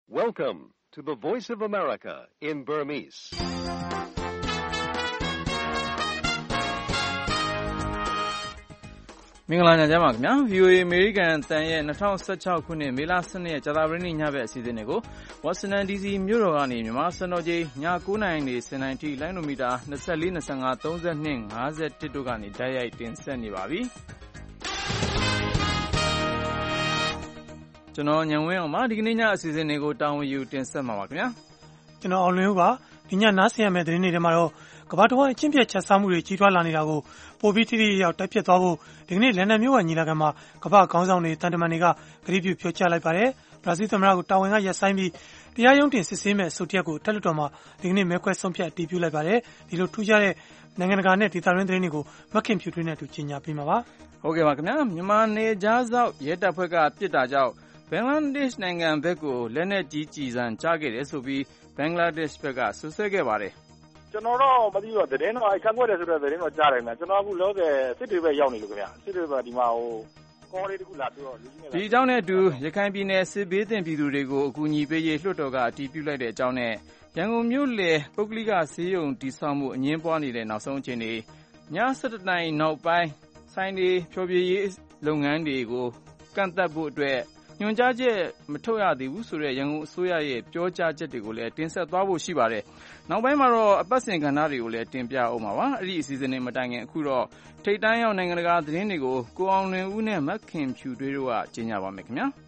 Welcome to the Voice of America in Burmese. ။မင်္ဂလာညချမ်းပါခင်ဗျာ VOA American တန်ရဲ့2016ခုနှစ်မေလ12ရက်ကြာသပတေးနေ့ညဘက်အစီအစဉ်တွေကို Washington DC မြို့တော်ကနေမြန်မာစံတော်ချိန်ည9:00နာရီနေ10:00နာရီထိလိုင်းနိုမီတာ24 25 32 51တို့ကနေတိုက်ရိုက်တင်ဆက်နေပါပြီ။ကျွန်တော်ညံဝင်းအောင်ပါဒီကနေ့ညအစီအစဉ်တွေကိုတာဝန်ယူတင်ဆက်မှာပါခင်ဗျာ။ကျွန်တော်အောင်လွင်ဦးပါဒီညနားဆင်ရမယ့်သတင်းတွေထဲမှာတော့ကမ္ဘာတော်အချင်းပြတ်ချက်စားမှုတွေကြီးထွားလာနေတာကိုပိုပြီးတိတိကျကျတိုက်ပြတ်သွားဖို့ဒီကနေ့လန်ဒန်မြို့ကညီလာခံမှာကမ္ဘာခေါင်းဆောင်တွေတန်တမန်တွေကကတိပြုပြောကြားလိုက်ပါတယ်။ဘရာဇီးသမ္မတကိုတာဝန်ကရပ်ဆိုင်းပြီးတရားရုံးတင်စစ်ဆေးမဲ့အဆိုတရက်ကိုတက်လွှတ်တော်မှာဒီကနေ့မဲခွဲဆုံးဖြတ်အတည်ပြုလိုက်ပါတယ်။ဒီလိုထူးခြားတဲ့နိုင်ငံတကာနဲ့ဒေသတွင်းသတင်းတွေကိုမခင်ဖြူထွေးနဲ့တူကြီးညာပေးမှာပါ။ဟုတ်ကဲ့ပါခင်ဗျာမြန်မာနေကြားစောက်ရဲတပ်ဖွဲ့ကပြစ်တာကြောင့်ဘင်္ဂလားဒေ့ရှ်နိုင်ငံဘက်ကိုလက်နက်ကြီးကျည်ဆံချခဲ့တယ်ဆိုပြီးဘင်္ဂလားဒေ့ရှ်ဘက်ကဆွဆွဲခဲ့ပါတယ်ကျွန်တော်တော့မသိတော့သတင်းတော့ခံွက်တယ်ဆိုတော့သတင်းတော့ကြားတယ်ခင်ဗျာကျွန်တော်အခုလောကစစ်တွေပဲရောက်နေလို့ခင်ဗျာစစ်တွေပဲဒီမှာကောလေးတခုလာပြီးတော့ဒီအကြောင်းနဲ့အတူရခိုင်ပြည်နယ်စစ်ဘေးသင့်ပြည်သူတွေကိုအကူအညီပေးရေးလွှတ်တော်ကအတည်ပြုလိုက်တဲ့အကြောင်းနဲ့ရန်ကုန်မြို့လေပုဂ္ဂလိကဆေးရုံတည်ဆောက်မှုအငြင်းပွားနေတဲ့နောက်ဆုံးအခြေအနေည7:00နာရီနောက်ပိုင်းဆိုင်တွေဖြိုပြရေးလုပ်ငန်းတွေကိုကန့်သတ်ဖို့အတွက်ညွှန်ကြားချက်မထုတ်ရသေးဘူးဆိုတဲ့ရန်ကုန်အစိုးရရဲ့ပြောကြားချက်တွေကိုလည်းတင်ဆက်သွားဖို့ရှိပါတယ်။နောက်ပိုင်းမှာတော့အပတ်စဉ်ကဏ္ဍတွေကိုလည်းတင်ပြအောင်ပါပါ။အဲ့ဒီအစီအစဉ်တွေမတိုင်ခင်အခုတော့ထိပ်တန်းရောက်နိုင်ငံတကာသတင်းတွေကိုကိုအောင်လွင်ဦးနဲ့မခင်ဖြူတွေးတို့ကကြီးညာပါမယ်ခင်ဗျာ။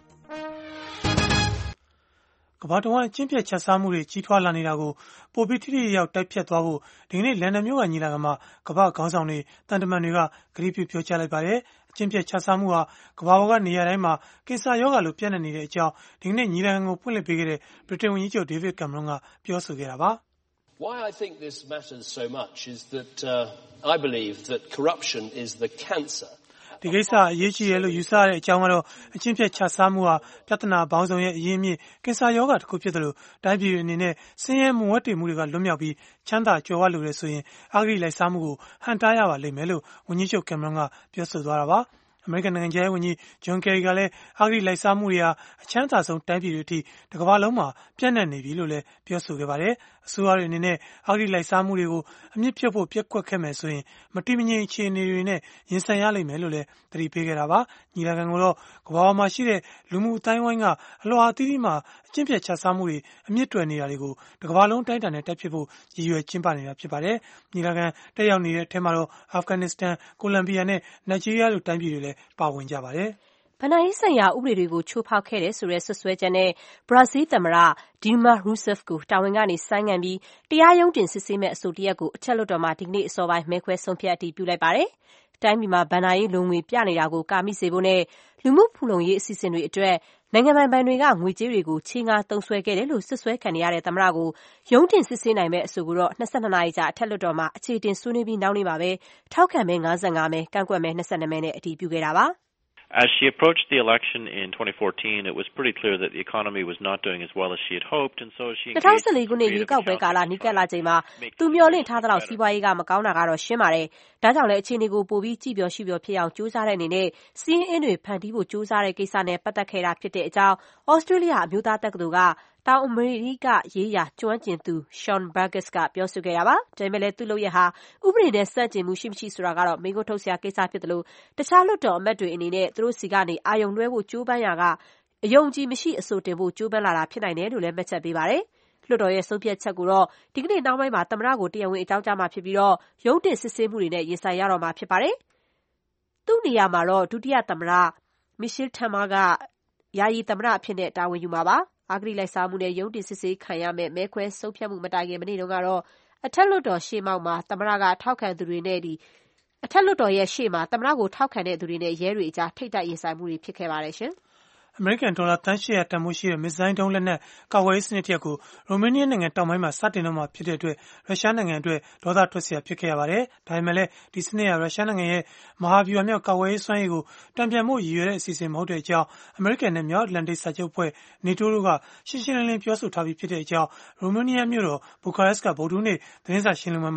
ကမ္ဘာတော်အချင်းပြတ်ချက်စားမှုတွေကြီးထွားလာနေတာကိုပိုပြီးထိထိရောက်တိုက်ဖြတ်သွားဖို့ဒီကနေ့လန်ဒန်မြို့ကညီလာခံမှာကမ္ဘာခေါင်းဆောင်တွေတန်တမန်တွေကကတိပြုပြောကြားလိုက်ပါတယ်။အချင်းပြတ်ချက်စားမှုဟာကမ္ဘာပေါ်ကနေရာတိုင်းမှာကင်ဆာရောဂါလိုပြန့်နှံ့နေတဲ့အကြောင်းဒီကနေ့ညီလာခံကိုဖွင့်လှစ်ပေးခဲ့တဲ့ဗြိတိန်ဝန်ကြီးချုပ်ဒေးဗစ်ကင်မရွန်းကပြောဆိုခဲ့တာပါ။ Why I think this matters so much is that I believe that corruption is the cancer ဒီကိစ္စအရေးကြီးတယ်လို့ယူဆရတဲ့အကြောင်းကတော့အချင်းပြတ်ချစားမှုဟာပြဿနာပေါင်းစုံရဲ့အရင်းအမြစ်ကင်ဆာရောဂါတစ်ခုဖြစ်တယ်လို့တိုင်းပြည်အနေနဲ့ဆင်းရဲမွဲတေမှုတွေကလွတ်မြောက်ပြီးချမ်းသာကြွယ်ဝလို့ရဆိုရင်အဂတိလိုက်စားမှုကိုဟန်တားရပါလိမ့်မယ်လို့ဝန်ကြီးချုပ်ကင်မရွန်းကပြောဆိုသွားတာပါအမေရိကန်နိုင်ငံခြားရေးဝန်ကြီးဂျွန်ကယ်ရီကလည်းအဂတိလိုက်စားမှုတွေဟာအချမ်းသာဆုံးတိုင်းပြည်တွေအထိတစ်ကမ္ဘာလုံးမှာပြန့်နှံ့နေပြီလို့လည်းပြောဆိုခဲ့ပါတယ်။အစိုးရတွေအနေနဲ့အဂတိလိုက်စားမှုတွေကိုအမြင့်ဖြတ်ဖို့ပြက်ကွက်ခဲ့မယ်ဆိုရင်မတည်မငြိမ်အခြေအနေတွေနဲ့ရင်ဆိုင်ရလိမ့်မယ်လို့လည်းသတိပေးခဲ့တာပါ။ညီလာခံကိုတော့ကမ္ဘာပေါ်မှာရှိတဲ့လူမှုအတိုင်းအဝိုင်းကအလွှာအသီးသီးမှာအကျင့်ပြတ်ချစားမှုတွေအမြင့်တွယ်နေတာတွေကိုတစ်ကမ္ဘာလုံးတိုင်းတာနဲ့တိုက်ဖြစ်ဖို့ရည်ရွယ်ကျင်းပနေတာဖြစ်ပါတယ်။ညီလာခံတက်ရောက်နေတဲ့အထက်မှာတော့အာဖဂန်နစ္စတန်၊ကိုလံဘီယာနဲ့နိုင်ဂျီးရီးယားလိုတိုင်းပြည်တွေလည်းပါဝင်ကြပါတယ်။ဘဏ္ဍာရေးဆိုင်ရာဥပဒေတွေကိုချိုးဖောက်ခဲ့တယ်ဆိုတဲ့စွပ်စွဲချက်နဲ့ဘရာဇီးသမ္မတဒီမာရူဆက်ဖ်ကိုတာဝန်ကနေဆိုင်းငံ့ပြီးတရားရုံးတင်စစ်ဆေးမဲ့အဆိုတရက်ကိုအထက်လွှတ်တော်မှာဒီကနေ့အစောပိုင်းမဲခွဲဆုံးဖြတ်အတည်ပြုလိုက်ပါတယ်။တိုင်းပြည်မှာဘဏ္ဍာရေးလိုငွေပြနေတာကိုကာမိစေဖို့နဲ့လူမှုဖူလုံရေးအစီအစဉ်တွေအတွက်နိုင်ငံပိုင်ဘဏ်တွေကငွေကြေးတွေကိုချေးငှားသုံးစွဲခဲ့တယ်လို့စွပ်စွဲခံရတဲ့သမ္မတကိုရုံးတင်စစ်ဆေးနိုင်မဲ့အဆိုကိုတော့22နာရီကြာအထက်လွှတ်တော်မှာအခြေတင်ဆွေးနွေးပြီးနောက်နေ့မှာပဲထောက်ခံမဲ55မဲကန့်ကွက်မဲ22မဲနဲ့အတည်ပြုခဲ့တာပါ။ As she approached the election in 2014, it was pretty clear that the economy was not doing as well as she had hoped, and so she 2014ခုနှစ်ရွေးကောက်ပွဲကာလနီးကပ်လာချိန်မှာသူမျှော်လင့်ထားသလောက်စီးပွားရေးကမကောင်းတာကတော့ရှင်းပါတယ်။ဒါကြောင့်လည်းအခြေအနေကိုပိုပြီးကြည်ပျော်ရှိပျော်ဖြစ်အောင်ကြိုးစားတဲ့အနေနဲ့စီးရင်အင်းတွေဖန်တီးဖို့ကြိုးစားတဲ့ကိစ္စနဲ့ပတ်သက်ခဲ့တာဖြစ်တဲ့အကြောင်းဩစတြေးလျအမျိုးသားတက္ကသိုလ်ကတောင်အမေရိကရေးရာကျွမ်းကျင်သူ Sean Burgess ကပြောဆိုခဲ့တာပါ။ဒါပေမဲ့လည်းသူ့လုပ်ရဟာဥပဒေနဲ့ဆန့်ကျင်မှုရှိမရှိဆိုတာကတော့မေးခွန်းထုတ်စရာကိစ္စဖြစ်တယ်လို့တခြားလွှတ်တော်အမတ်တွေအနေနဲ့သူတို့စီကနေအာရုံလွှဲဖို့ကြိုးပမ်းရာကအယုံကြည်မရှိအဆိုတင်ဖို့ကြိုးပမ်းလာတာဖြစ်နိုင်တယ်လို့လည်းမှတ်ချက်ပေးပါတယ်။လွှတ်တော်ရဲ့ဆုံးဖြတ်ချက်ကိုတော့ဒီကနေ့နောက်ပိုင်းမှာသမ္မတကိုတရားဝင်အကြောင်းကြားမှာဖြစ်ပြီးတော့ရုံးတင်စစ်ဆေးမှုတွေနဲ့ရင်ဆိုင်ရတော့မှာဖြစ်ပါတယ်။သူ့နေရာမှာတော့ဒုတိယသမ္မတမီရှယ်ထမ်မာကယာယီသမ္မတအဖြစ်နဲ့တာဝန်ယူမှာပါ။အဂတိလိုက်စားမှုနဲ့ရုံးတင်စစ်ဆေးခံရမယ့်မဲခွဲဆုံးဖြတ်မှုမတိုင်ခင်မနေ့တုန်းကတော့အထက်လွှတ်တော်ရှေ့မှောက်မှာသမ္မတကထောက်ခံသူတွေနဲ့အထက်လွှတ်တော်ရဲ့ရှေ့မှာသမ္မတကိုထောက်ခံတဲ့သူတွေနဲ့ရဲတွေအကြားထိပ်တိုက်ရင်ဆိုင်မှုတွေဖြစ်ခဲ့ပါတယ်ရှင်။အမေရိကန်ဒေါ်လာသန်း800တန်ဖိုးရှိတဲ့မစ်ဇိုင်းဒုံးလက်နက်ကာကွယ်ရေးစနစ်တစ်ရပ်ကိုရိုမေးနီးယားနိုင်ငံတောင်ပိုင်းမှာစတင်တော့မှာဖြစ်တဲ့အတွက်ရုရှားနိုင်ငံအတွက်ဒေါသထွက်စရာဖြစ်ခဲ့ရပါတယ်။ဒါပေမဲ့လည်းဒီစနစ်ဟာရုရှားနိုင်ငံရဲ့မဟာဗျူဟာမြောက်ကာကွယ်ရေးစွမ်းရည်ကိုတံပြန်ဖို့ရည်ရွယ်တဲ့အစီအစဉ်မဟုတ်တဲ့အကြောင်းအမေရိကန်နဲ့မြောက်အတ္တလန်တိတ်စာချုပ်အဖွဲ့ NATO တို့ကရှင်းရှင်းလင်းလင်းပြောဆိုထားပြီးဖြစ်တဲ့အကြောင်းရိုမေးနီးယားမြို့တော်ဘူခါရက်စ်ကဗုဒ္ဓဟူးနေ့သတင်းစာရှင်းလင်းပွဲမှာ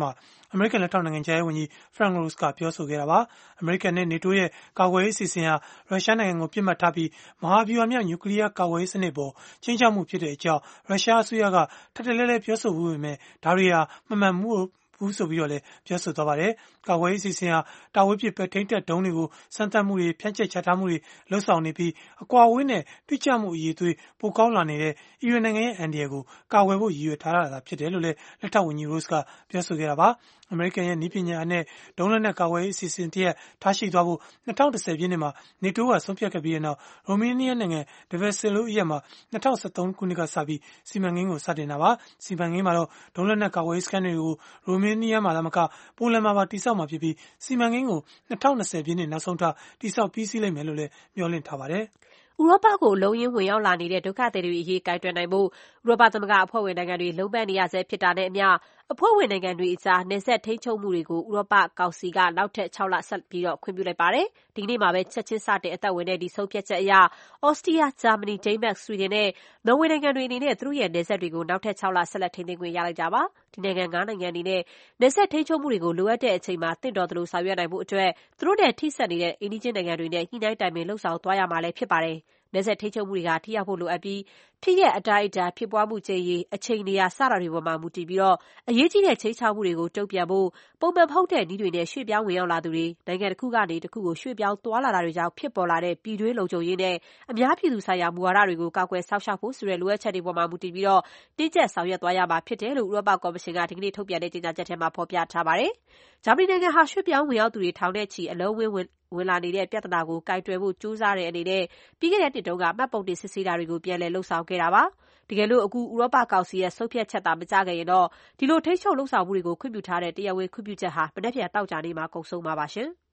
အမေရိကန်လက်ထောက်နိုင်ငံခြားရေးဝန်ကြီး Frank Rose ကပြောဆိုခဲ့တာပါ။ အမေရိကန်နဲ့ NATO ရဲ့ကာကွယ်ရေးအစီအစဉ်ဟာရုရှားနိုင်ငံကိုပစ်မှတ်ထားပြီးမဟာဗျူဟာမြောက်နျူကလီးယားကာကွယ်ရေးစနစ်ပေါ်ခြိမ်းခြောက်မှုဖြစ်တဲ့အကြောင်းရုရှားအစိုးရကထပ်တလဲလဲပြောဆိုမှုပေမဲ့ဒါတွေဟာမမှန်ဘူးဆိုပြီးတော့လည်းပြောဆိုသွားပါတယ်။ကာကွယ်ရေးအစီအစဉ်ဟာတာဝေးပစ်ပဲထိန်းတပ်ဒုံးတွေကိုစမ်းသပ်မှုတွေဖြန့်ကျက်ချထားမှုတွေလှုပ်ဆောင်နေပြီးအကွာအဝေးနဲ့တိကျမှုအရေးသွေးပိုကောင်းလာနေတဲ့အီရန်နိုင်ငံရဲ့အန်ဒီယာကိုကာကွယ်ဖို့ရည်ရွယ်ထားတာဖြစ်တယ်လို့လည်းလက်ထောက်ဝန်ကြီး Rose ကပြောဆိုခဲ့တာပါ။အမေရိကန်ရဲ့နည်းပညာနဲ့ဒုံးလက်နက်ကာကွယ်ရေးအစီအစဉ်တရက်ထားရှိသွားဖို့2010ပြည့်နှစ်မှာ NATO ကဆုံးဖြတ်ခဲ့ပြီးတဲ့နောက်ရိုမေးနီးယားနိုင်ငံ Deveselo အရပ်မှာ2013ခုနှစ်ကစပြီးစီမံကိန်းကိုစတင်တာပါ။စီမံကိန်းမှာတော့ဒုံးလက်နက်ကာကွယ်ရေးစခန်းတွေကိုရိုမေးနီးယားမှာသာမကပိုလန်မှာပါတည်ဆောက်မှာဖြစ်ပြီးစီမံကိန်းကို2020ပြည့်နှစ်နောက်ဆုံးထားတည်ဆောက်ပြီးစီးလိမ့်မယ်လို့လည်းမျှော်လင့်ထားပါတယ်။ဥရောပကိုလုံးရင်းဝင်ရောက်လာနေတဲ့ဒုက္ခသည်တွေအရေးကိုင်တွယ်နိုင်ဖို့ဥရောပသမဂ္ဂအဖွဲ့ဝင်နိုင်ငံတွေလုံးပန်းနေရဆဲဖြစ်တာနဲ့အမျှအဖွဲ့ဝင်နိုင်ငံတွေအကြားနယ်စပ်ထိန်းချုပ်မှုတွေကိုဥရောပကောင်စီကနောက်ထပ်6လဆက်ပြီးခွင့်ပြုလိုက်ပါတယ်။ဒီကနေ့မှာပဲချက်ချင်းစတင်အသက်ဝင်တဲ့ဒီဆုံးဖြတ်ချက်အရဩစတြီးယား၊ဂျာမနီ၊ဒိန်းမတ်၊ဆွီဒင်နဲ့နော်ဝေနိုင်ငံတွေအနေနဲ့သူတို့ရဲ့နယ်စပ်တွေကိုနောက်ထပ်6လဆက်လက်ထိန်းသိမ်းခွင့်ရလိုက်ကြပါ။ဒီနိုင်ငံ9နိုင်ငံအနေနဲ့နယ်စပ်ထိန်းချုပ်မှုတွေကိုလိုအပ်တဲ့အချိန်မှာသင့်တော်သလိုဆောင်ရွက်နိုင်ဖို့အတွက်သူတို့နဲ့ထိစပ်နေတဲ့အိမ်နီးချင်းနိုင်ငံတွေနဲ့ညှိနှိုင်းတိုင်ပင်လှုပ်ဆောင်သွားရမှာလည်းဖြစ်ပါတယ်။နယ်စပ်ထိန်းချုပ်မှုတွေကထိရောက်ဖို့လိုအပ်ပြီးဖြစ်ရပ်အတိုင်းအတာဖြစ်ပွားမှုချိန်ရေအချိန်နေရာစတာတွေပေါ်မှာမူတည်ပြီးအရေးကြီးတဲ့ချိန်ချမှုတွေကိုတုံ့ပြန်ဖို့ပုံမှန်မဟုတ်တဲ့နည်းတွေနဲ့ရွှေ့ပြောင်းဝင်ရောက်လာသူတွေနိုင်ငံတစ်ခုကနေတစ်ခုကိုရွှေ့ပြောင်းသွားလာတာတွေကြောင့်ဖြစ်ပေါ်လာတဲ့ပြည်တွင်းလုံခြုံရေးနဲ့အများပြည်သူဆိုင်ရာမူဝါဒတွေကိုကာကွယ်စောင့်ရှောက်ဖို့ဆိုတဲ့လိုအပ်ချက်တွေပေါ်မှာမူတည်ပြီးတင်းကျပ်ဆောင်ရွက်သွားရမှာဖြစ်တယ်လို့ဥရောပကော်မရှင်ကဒီကနေ့ထုတ်ပြန်တဲ့ကြေညာချက်ထဲမှာဖော်ပြထားပါတယ်။ဂျာမနီနိုင်ငံဟာရွှေ့ပြောင်းဝင်ရောက်သူတွေထောင်နဲ့ချီအလုံးဝင်လာနေတဲ့ပြဿနာကိုကိုင်တွယ်ဖို့ကြိုးစားတဲ့အနေနဲ့ပြီးခဲ့တဲ့နှစ်တုန်းကမှတ်ပုံတင်စစ်ဆေးတာတွေကိုပြန်လည်လှုပ်ဆောင်ခဲ့တာပါ။တကယ်လို့အခုဥရောပကောင်စီရဲ့ဆုံးဖြတ်ချက်သာမကျခဲ့ရင်တော့ဒီလိုထိန်းချုပ်လှုပ်ဆောင်မှုတွေကိုခွင့်ပြုထားတဲ့တရားဝင်ခွင့်ပြုချက်ဟာမနက်ဖြန်သောကြာနေ့မှာကုန်ဆုံးမှာပါရှင်။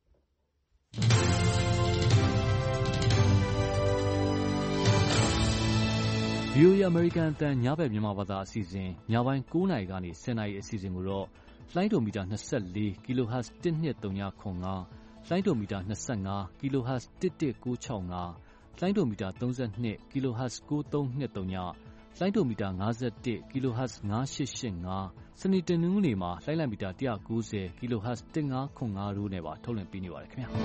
VOA အမေရိကန်အသံညဘက်မြန်မာဘာသာအစီအစဉ်ညပိုင်း9:00 နာရီကနေ10:00 နာရီအစီအစဉ်ကိုတော့လိုင်းဒိုမီတာ24 kHz 12305လိုင်းဒိုမီတာ25 kHz 11965လိုင်းဒိုမီတာ32 kHz 9323လိုင်းဒိုမီတာ51 kHz 9885စနေတနင်္ဂနွေမှာလိုင်းလံမီတာ190 kHz 1505တို့နဲ့ပါထုတ်လွှင့်ပေးနေပါတယ်ခင်ဗျာ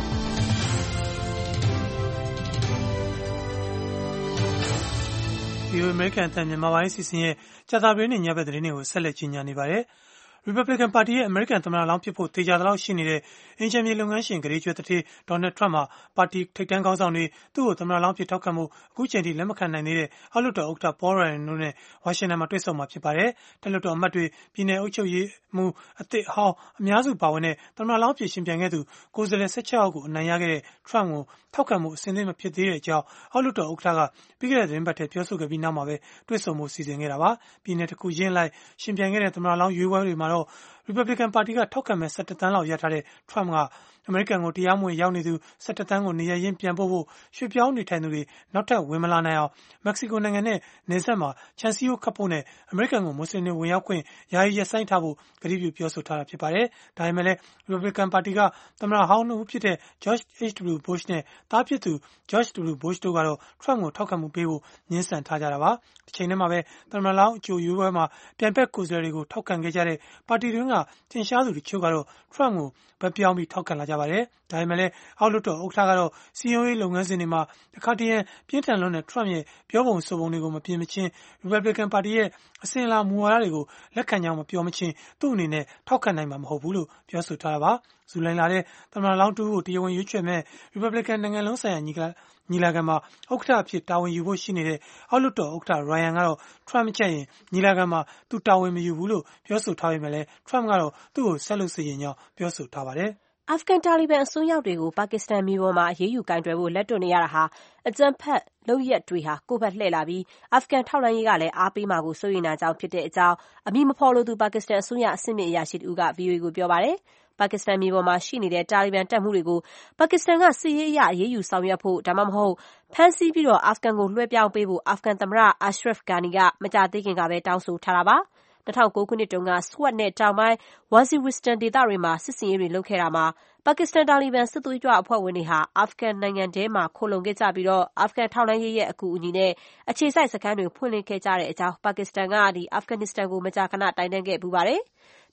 ဒီအမေရိကန်အသံမြန်မာပိုင်းအစီအစဉ်ရဲ့ကြာသပတေးနေ့ညဘက်သတင်းတွေကိုဆက်လက်ကြီးညာနေပါတယ်။ Republican ပါတီရဲ့အမေရိကန်သမ္မတလောင်းဖြစ်ဖို့သေချာသလောက်ရှိနေတဲ့အင်ဂျင်မြေလုပ်ငန်းရှင်ဂရေကျွဲတထေး Donald Trump မှာပါတီထိပ်တန်းခေါင်းဆောင်တွေသူ့ကိုသမ္မတလောင်းဖြစ်ထောက်ခံမှုအခုချိန်ထိလက်မခံနိုင်သေးတဲ့အောက်လွှတ်တော်ဥက္ကဋ္ဌ Paul Ryan တို့နဲ့ဝါရှင်တန်မှာတွေ့ဆုံမှာဖြစ်ပါတယ်။တက်လွှတ်တော်အမတ်တွေပြည်내အုပ်ချုပ်ရေးမှူးအသစ်အဟောင်းအများစုပါဝင်တဲ့သမ္မတလောင်းဖြစ်ရှင်ပြိုင်ခဲ့သူကိုယ်စားလှယ်16ယောက်ကိုအနိုင်ရခဲ့တဲ့ Trump ကိုထောက်ခံမှုအစဉ်သင့်မဖြစ်သေးတဲ့အကြောင်းအောက်လွှတ်တော်ဥက္ကဋ္ဌကပြီးခဲ့တဲ့သတင်းပတ်ထဲပြောဆိုခဲ့ပြီးနောက်မှာပဲတွေ့ဆုံမှုစီစဉ်ခဲ့တာပါ။ပြည်내တစ်ခုချင်းလိုက်ရှင်ပြိုင်ခဲ့တဲ့သမ္မတလောင်းရွေးပွဲတွေမှာတော့Republican ပါတီကထောက်ခံမဲ့17သန်းလောက်ရထားတဲ့ Trump ကအမေရိကန်ကိုတရားမဝင်ရောက်နေသူ17သန်းကိုနေရရင်းပြန်ပို့ဖို့ရွှေ့ပြောင်းနေထိုင်သူတွေနောက်ထပ်ဝင်မလာနိုင်အောင်မက္ကဆီကိုနိုင်ငံနဲ့နယ်စပ်မှာခြံစည်းရိုးခတ်ဖို့နဲ့အမေရိကန်ကိုမွတ်စလင်တွေဝင်ရောက်ခွင့်ယာယီရပ်ဆိုင်းထားဖို့ကတိပြုပြောဆိုထားတာဖြစ်ပါတယ်။ဒါပေမဲ့လည်း Republican ပါတီကသမ္မတဟောင်းနှစ်ဦးဖြစ်တဲ့ George H.W. Bush နဲ့သားဖြစ်သူ George W. Bush တို့ကတော့ Trump ကိုထောက်ခံမှုပေးဖို့ငြင်းဆန်ထားကြတာပါ။တစ်ချိန်တည်းမှာပဲသမ္မတလောင်းအကြိုရွေးပွဲမှာပြိုင်ဘက်ကိုယ်စားလှယ်တွေကိုထောက်ခံခဲ့ကြတဲ့ပါတီတွင်းကထင်ရှားသူတချို့ကတော့ Trump ကိုဘက်ပြောင်းပြီးထောက်ခံလာကြပါတယ်။ဒါပေမဲ့လည်းအောက်လွှတ်တော်ဥက္ကဋ္ဌကတော့စီယုံရေးလုပ်ငန်းစဉ်တွေမှာတစ်ခါတည်းပြင်းထန်လွန်းတဲ့ Trump ရဲ့ပြောပုံဆိုပုံတွေကိုမပြင်မချင်း Republican ပါတီရဲ့အစဉ်အလာမူဝါဒတွေကိုလက်ခံကြောင်းမပြောမချင်းသူ့အနေနဲ့ထောက်ခံနိုင်မှာမဟုတ်ဘူးလို့ပြောဆိုထားတာပါ။ဇူလိုင်လထဲသမ္မတလောင်းတူကိုတရားဝင်ရွေးချယ်မဲ့ Republican နိုင်ငံလုံးဆိုင်ရာညီလာခံမှာဥက္ကဋ္ဌအဖြစ်တာဝန်ယူဖို့ရှိနေတဲ့အောက်လွှတ်တော်ဥက္ကဋ္ဌ Ryan ကတော့ Trump မချက်ရင်ညီလာခံမှာသူတာဝန်မယူဘူးလို့ပြောဆိုထားပေမဲ့လည်း Trump ကတော့သူ့ကိုဆက်လုပ်စေရင်ကြောင်းပြောဆိုထားပါတယ်။အာဖဂန်တာလီဘန်အစွန်းရောက်တွေကိုပါကစ္စတန်မြေပေါ်မှာအရေးယူကိုင်တွယ်ဖို့လက်တွန့်နေရတာဟာအကြမ်းဖက်လုပ်ရပ်တွေဟာကိုယ့်ဘက်လှည့်လာပြီးအာဖဂန်ထောက်လှမ်းရေးကလည်းအားပေးမှာကိုစိုးရိမ်တာကြောင့်ဖြစ်တဲ့အကြောင်းအမည်မဖော်လိုသူပါကစ္စတန်အစိုးရအဆင့်မြင့်အရာရှိတဦးက VOA ကိုပြောပါတယ်။ပါကစ္စတန်မြေပေါ်မှာရှိနေတဲ့တာလီဘန်တပ်မှုတွေကိုပါကစ္စတန်ကစစ်ရေးအရအရေးယူဆောင်ရွက်ဖို့ဒါမှမဟုတ်ဖမ်းဆီးပြီးအာဖဂန်ကိုလွှဲပြောင်းပေးဖို့အာဖဂန်သမ္မတ Ashraf Ghani ကမကြာသေးခင်ကပဲတောင်းဆိုထားတာပါ။2009ခုနှစ်တုန်းက Swat နဲ့တောင်ပိုင်း Waziristan ဒေသတွေမှာစစ်ဆင်ရေးတွေလုပ်ခဲ့တာမှာပါကစ္စတန်တာလီဘန်စစ်သွေးကြွအဖွဲ့ဝင်တွေဟာအာဖဂန်နိုင်ငံထဲမှာခိုလှုံခဲ့ကြပြီးအာဖဂန်ထောက်လှမ်းရေးရဲ့အကူအညီနဲ့အခြေစိုက်စခန်းတွေဖွင့်လှစ်ခဲ့ကြတဲ့အကြောင်းပါကစ္စတန်ကအာဖဂန်နစ္စတန်ကိုမကြာခဏတိုင်တန်းခဲ့ပူပါတယ်။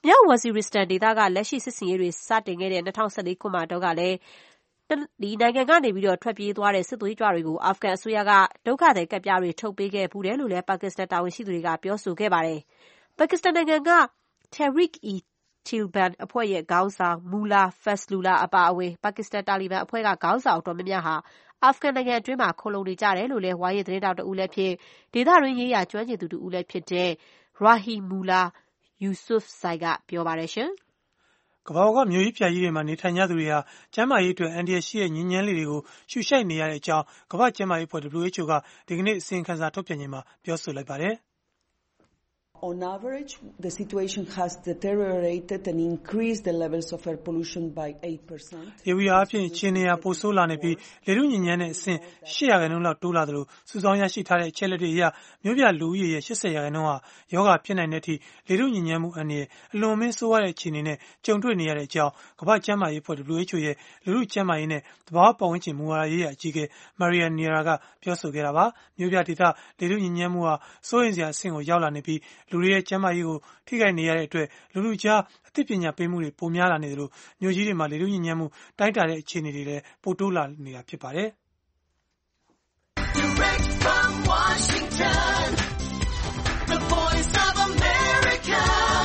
မြောက်ဝဇီရစ္စတန်ဒေသကလက်ရှိစစ်ဆင်ရေးတွေစတင်ခဲ့တဲ့2014ခုနှစ်တုန်းကလည်းဒီနိုင်ငံကနေပြီးတော့ထွက်ပြေးသွားတဲ့စစ်သွေးကြွတွေကိုအာဖဂန်အစိုးရကဒုက္ခသည်ကဒ်ပြားတွေထုတ်ပေးခဲ့ဘူးတယ်လို့လည်းပါကစ္စတန်တာဝန်ရှိသူတွေကပြောဆိုခဲ့ပါတယ်။ပါကစ္စတန်နိုင်ငံက Tehreek-e-Taliban အဖွဲ့ရဲ့ခေါင်းဆောင် Mullah Fazlullah အပါအဝင်ပါကစ္စတန်တာလီဘန်အဖွဲ့ကခေါင်းဆောင်အတော်များများဟာအာဖဂန်နိုင်ငံအတွင်းမှာခိုလှုံနေကြတယ်လို့လည်းဝါရင့်သတင်းတောက်တဦးလည်းဖြစ်ဒေသတွင်းရေးရာကျွမ်းကျင်သူတဦးလည်းဖြစ်တဲ့ Rahimullah Yousafzai ကပြောပါတယ်ရှင်ကမ္ဘာကမြို့ကြီးပြကြီးတွေမှာနေထိုင်ကြသူတွေဟာကျန်းမာရေးအတွက်အန္တရာယ်ရှိတဲ့ညဉ့်ညမ်းလေးတွေကိုရှုရှိုက်နေရတဲ့အကြောင်းကမ္ဘာ့ကျန်းမာရေးအဖွဲ့ WHO ကဒီကနေ့အစီရင်ခံစာထုတ်ပြန်ခြင်းမှာပြောဆိုလိုက်ပါတယ် On average, the situation has deteriorated and increased the levels of air pollution by 8%. ယေဘုယျအားဖြင့်အခြေအနေဟာပိုဆိုးလာနေပြီးလေထုညဉ့်ညမ်းတဲ့အဆင့် 8% လောက်တိုးလာသလိုစုဆောင်းရရှိထားတဲ့အချက်လက်တွေအရမြို့ပြလူဦးရေရဲ့ 80% ဟာယောဂဖြစ်နိုင်တဲ့အထိလေထုညဉ့်ညမ်းမှုအန္တရာယ်အလွန်အမင်းဆိုးရတဲ့အခြေအနေနဲ့ကြုံတွေ့နေရတဲ့အကြောင်းကမ္ဘာ့ကျန်းမာရေးအဖွဲ့ WHO ရဲ့လူထုကျန်းမာရေးနဲ့သဘာဝပတ်ဝန်းကျင်မူဝါဒရေးရာအကြီးအကဲ Maria Neira ကပြောဆိုခဲ့တာပါမြို့ပြဒေသလေထုညဉ့်ညမ်းမှုဟာစိုးရိမ်စရာအဆင့်ကိုရောက်လာနေပြီးလူတွေရဲ့ကျန်းမာရေးကိုထိခိုက်နေရတဲ့အတွက်လူလူကြားအသိပညာပေးမှုတွေပိုများလာနေတယ်လို့မြို့ကြီးတွေမှာလေထုညဉ့်ညမ်းမှုတိုင်းတာတဲ့အခြေအနေတွေလည်းပိုတိုးလာနေတာဖြစ်ပါတယ်။ Direct from Washington, the Voice of America,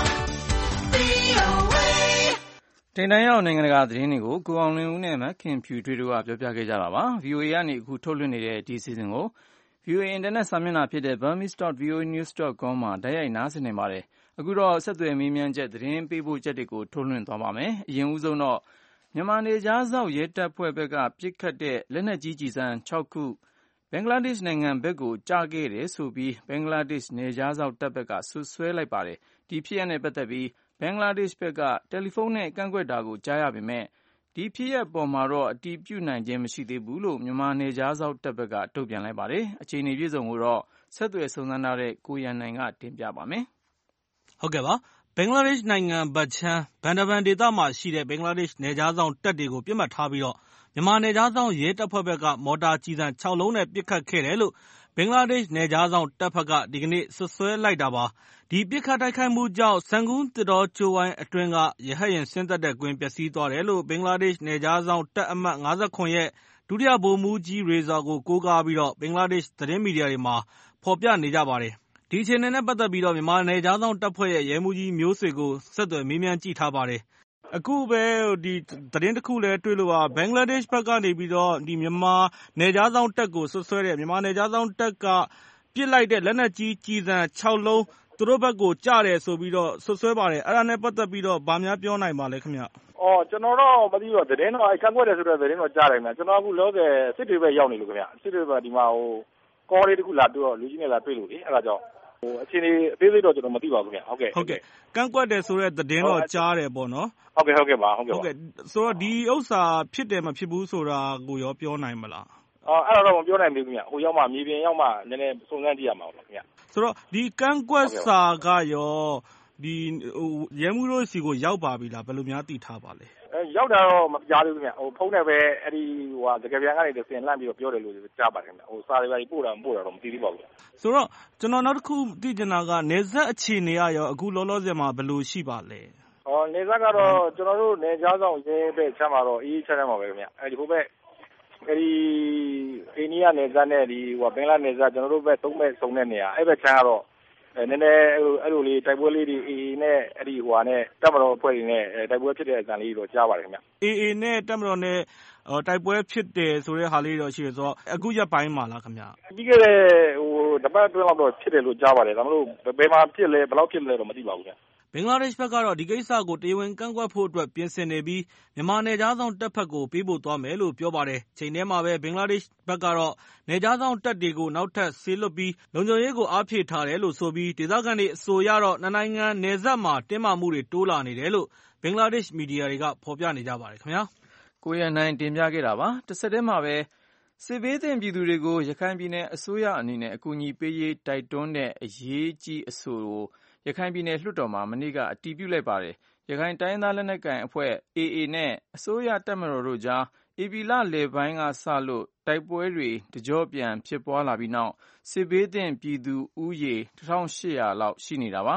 VOA တင်တန်းရောက်နိုင်ငံတကာသတင်းတွေကိုကိုအောင်လင်းဦးနဲ့မခင်ဖြူထွေးတို့ကပြောပြခဲ့ကြတာပါ။ VOA ကနေအခုထုတ်လွှင့်နေတဲ့ဒီစီစဉ်ကိုVOA အင်တာနက်စာမျက်နှာဖြစ်တဲ့ burmese.voanews.com မှာတိုက်ရိုက်နားဆင်နိုင်ပါတယ်။အခုတော့ဆက်သွယ်မေးမြန်းချက်သတင်းပေးပို့ချက်တွေကိုထုတ်လွှင့်သွားပါမယ်။အရင်ဦးဆုံးတော့မြန်မာနယ်ခြားစောင့်ရဲတပ်ဖွဲ့ဘက်ကပစ်ခတ်တဲ့လက်နက်ကြီးကျည်ဆံ6ခုဘင်္ဂလားဒေ့ရှ်နိုင်ငံဘက်ကိုကျခဲ့တယ်ဆိုပြီးဘင်္ဂလားဒေ့ရှ်နယ်ခြားစောင့်တပ်ဘက်ကဆွဆွဲလိုက်ပါတယ်။ဒီဖြစ်ရပ်နဲ့ပတ်သက်ပြီးဘင်္ဂလားဒေ့ရှ်ဘက်ကတယ်လီဖုန်းနဲ့ကန့်ကွက်တာကိုကြားရပေမဲ့ဒီဖြစ်ရပ်ပေါ်မှာတော့အတည်ပြုနိုင်ခြင်းမရှိသေးဘူးလို့မြန်မာနယ်ခြားစောင့်တပ်ဘက်ကတုံ့ပြန်လိုက်ပါတယ်။အခြေအနေပြည့်စုံကိုတော့ဆက်သွယ်စုံစမ်းထားတဲ့ကိုရန်နိုင်ကတင်ပြပါမယ်။ဟုတ်ကဲ့ပါ။ဘင်္ဂလားဒေ့ရှ်နိုင်ငံဘက်ခြမ်းဘန်ဒဘန်ဒေသမှာရှိတဲ့ဘင်္ဂလားဒေ့ရှ်နယ်ခြားစောင့်တပ်တွေကိုပြစ်မှတ်ထားပြီးတော့မြန်မာနယ်ခြားစောင့်ရဲတပ်ဖွဲ့ဘက်ကမော်တာကျည်ဆံ6လုံးနဲ့ပစ်ခတ်ခဲ့တယ်လို့ဘင်္ဂလားဒေ့ရှ်နယ်ခြားစောင့်တပ်ဘက်ကဒီကနေ့စွပ်စွဲလိုက်တာပါ။ဒီပစ်ခတ်တိုက်ခိုက်မှုကြောင့်စန်ကူးသစ်တောကြိုးဝိုင်းအတွင်းကရဟတ်ယာဉ်ဆင်းသက်တဲ့ကွင်းပျက်စီးသွားတယ်လို့ဘင်္ဂလားဒေ့ရှ်နယ်ခြားစောင့်တပ်အမှတ်57ရဲ့ဒုတိယဗိုလ်မှူးကြီးရေဇာကိုကိုးကားပြီးတော့ဘင်္ဂလားဒေ့ရှ်သတင်းမီဒီယာတွေမှာဖော်ပြနေကြပါတယ်။ဒီအခြေအနေနဲ့ပတ်သက်ပြီးတော့မြန်မာနယ်ခြားစောင့်တပ်ဖွဲ့ရဲ့ရဲမှူးကြီးမျိုးဆွေကိုဆက်သွယ်မေးမြန်းကြည့်ထားပါတယ်။အခုပဲဒီသတင်းတစ်ခုလည်းတွေ့လို့ပါဘင်္ဂလားဒေ့ရှ်ဘက်ကနေပြီးတော့ဒီမြန်မာနယ်ခြားစောင့်တပ်ကိုဆွဆွဲတဲ့မြန်မာနယ်ခြားစောင့်တပ်ကပစ်လိုက်တဲ့လက်နက်ကြီးကျည်ဆံ6လုံးသူတို့ဘက်ကိုကြားတယ်ဆိုပြီးတော့ဆွဆွဲပါတယ်အဲ့ဒါနဲ့ပတ်သက်ပြီးတော့ဗာများပြောနိုင်ပါလဲခင်ဗျကျွန်တော်တော့မသိတော့သတင်းတော့ကန့်ကွက်တယ်ဆိုတော့သတင်းတော့ကြားတယ်ခင်ဗျကျွန်တော်အခုလောကစစ်တွေပဲရောက်နေလို့ခင်ဗျစစ်တွေပဲဒီမှာကောလေးတခုလာတွေ့တော့လူကြီးနဲ့လာတွေ့လို့လေအဲ့ဒါကြောင့်အခြေအနေအသေးစိတ်တော့ကျွန်တော်မသိပါဘူးခင်ဗျဟုတ်ကဲ့ကန့်ကွက်တယ်ဆိုတဲ့သတင်းတော့ကြားတယ်ပေါ့နော်ဟုတ်ကဲ့ပါဆိုတော့ဒီဥစ္စာဖြစ်တယ်မဖြစ်ဘူးဆိုတာကိုရောပြောနိုင်မလားအဲ့ဒါတော့မပြောနိုင်ဘူးခင်ဗျဟိုရောက်မှမြေပြင်ရောက်မှနည်းနည်းစုံစမ်းကြည့်ရမှာပါခင်ဗျဆိုတော့ဒီကန့်ကွက်စာကရောဒီရဲမှုတို့စီကိုရောက်ပါပြီလားဘယ်လိုများသိထားပါလဲရောက်တာတော့မကြားသေးဘူးခင်ဗျဖုန်းနဲ့ပဲအဲ့ဒီတကယ်ပြန်ကနေတင်လှမ်းပြီးတော့ပြောတယ်လို့ကြားပါတယ်ခင်ဗျစာတွေပါပို့တာမပို့တာတော့မသိသေးပါဘူးဆိုတော့ကျွန်တော်နောက်တစ်ခုသိချင်တာကနေဆက်အခြေအနေရောအခုလောလောဆယ်မှာဘယ်လိုရှိပါလဲနေဆက်ကတော့ကျွန်တော်တို့နေကြားဆောင်ရဲဘက်ချမ်းမှာတော့အေးချမ်းမှာပဲခင်ဗျအဲ့ဒီဟိုဘက်အဲ့ဒီအိန္ဒိယနယ်စပ်နဲ့ဒီဘင်္ဂလားနယ်စပ်ကျွန်တော်တို့ဘက်သုံးဘက်စုံတဲ့နေရာအဲ့ဘက်ချမ်းကတော့နည်းနည်းအဲ့လိုလေးတိုက်ပွဲလေးတွေ AA နဲ့အဲ့ဒီနဲ့တပ်မတော်အဖွဲ့တွေနဲ့တိုက်ပွဲဖြစ်တဲ့အကြံလေးတော့ကြားပါတယ်ခင်ဗျ AA နဲ့တပ်မတော်နဲ့တိုက်ပွဲဖြစ်တယ်ဆိုတဲ့ဟာလေးတော့ရှိရဆိုတော့အခုရက်ပိုင်းမှာလားခင်ဗျပြီးခဲ့တဲ့တပတ်အတွင်းလောက်တော့ဖြစ်တယ်လို့ကြားပါတယ်ဒါမှမဟုတ်ဘယ်မှာဖြစ်လဲဘယ်လောက်ဖြစ်လဲတော့မသိပါဘူးခင်ဗျဘင်္ဂလားဒေ့ရှ်ဘက်ကတော့ဒီကိစ္စကိုတရားဝင်ကန့်ကွက်ဖို့အတွက်ပြင်ဆင်နေပြီးမြန်မာနယ်ခြားစောင့်တပ်ဖက်ကိုပေးပို့သွားမယ်လို့ပြောပါတယ်။ချိန်ထဲမှာပဲဘင်္ဂလားဒေ့ရှ်ဘက်ကတော့နယ်ခြားစောင့်တပ်တွေကိုနောက်ထပ်ဆေးလွှတ်ပြီးလုံခြုံရေးကိုအားဖြည့်ထားတယ်လို့ဆိုပြီးဒေသခံတွေအဆိုအရတော့နှစ်နိုင်ငံနယ်စပ်မှာတင်းမာမှုတွေတိုးလာနေတယ်လို့ဘင်္ဂလားဒေ့ရှ်မီဒီယာတွေကဖော်ပြနေကြပါတယ်ခင်ဗျာ။ကိုရန်နိုင်တင်ပြခဲ့တာပါ။တစ်ဆက်တည်းမှာပဲစစ်ဘေးသင့်ပြည်သူတွေကိုရခိုင်ပြည်နယ်အစိုးရအနေနဲ့အကူအညီပေးရေးတိုက်တွန်းတဲ့အရေးကြီးအဆိုကိုရခိုင်ပြည်နယ်လွှတ်တော်မှာမနေ့ကအတည်ပြုလိုက်ပါတယ်။ရခိုင်တိုင်းရင်းသားလက်နက်ကိုင်အဖွဲ့ AA နဲ့အစိုးရတပ်မတော်တို့ကြားဧပြီလလယ်ပိုင်းကစလို့တိုက်ပွဲတွေတကြော့ပြန်ဖြစ်ပွားလာပြီးနောက်စစ်ဘေးသင့်ပြည်သူဦးရေ 1800 လောက်ရှိနေတာပါ။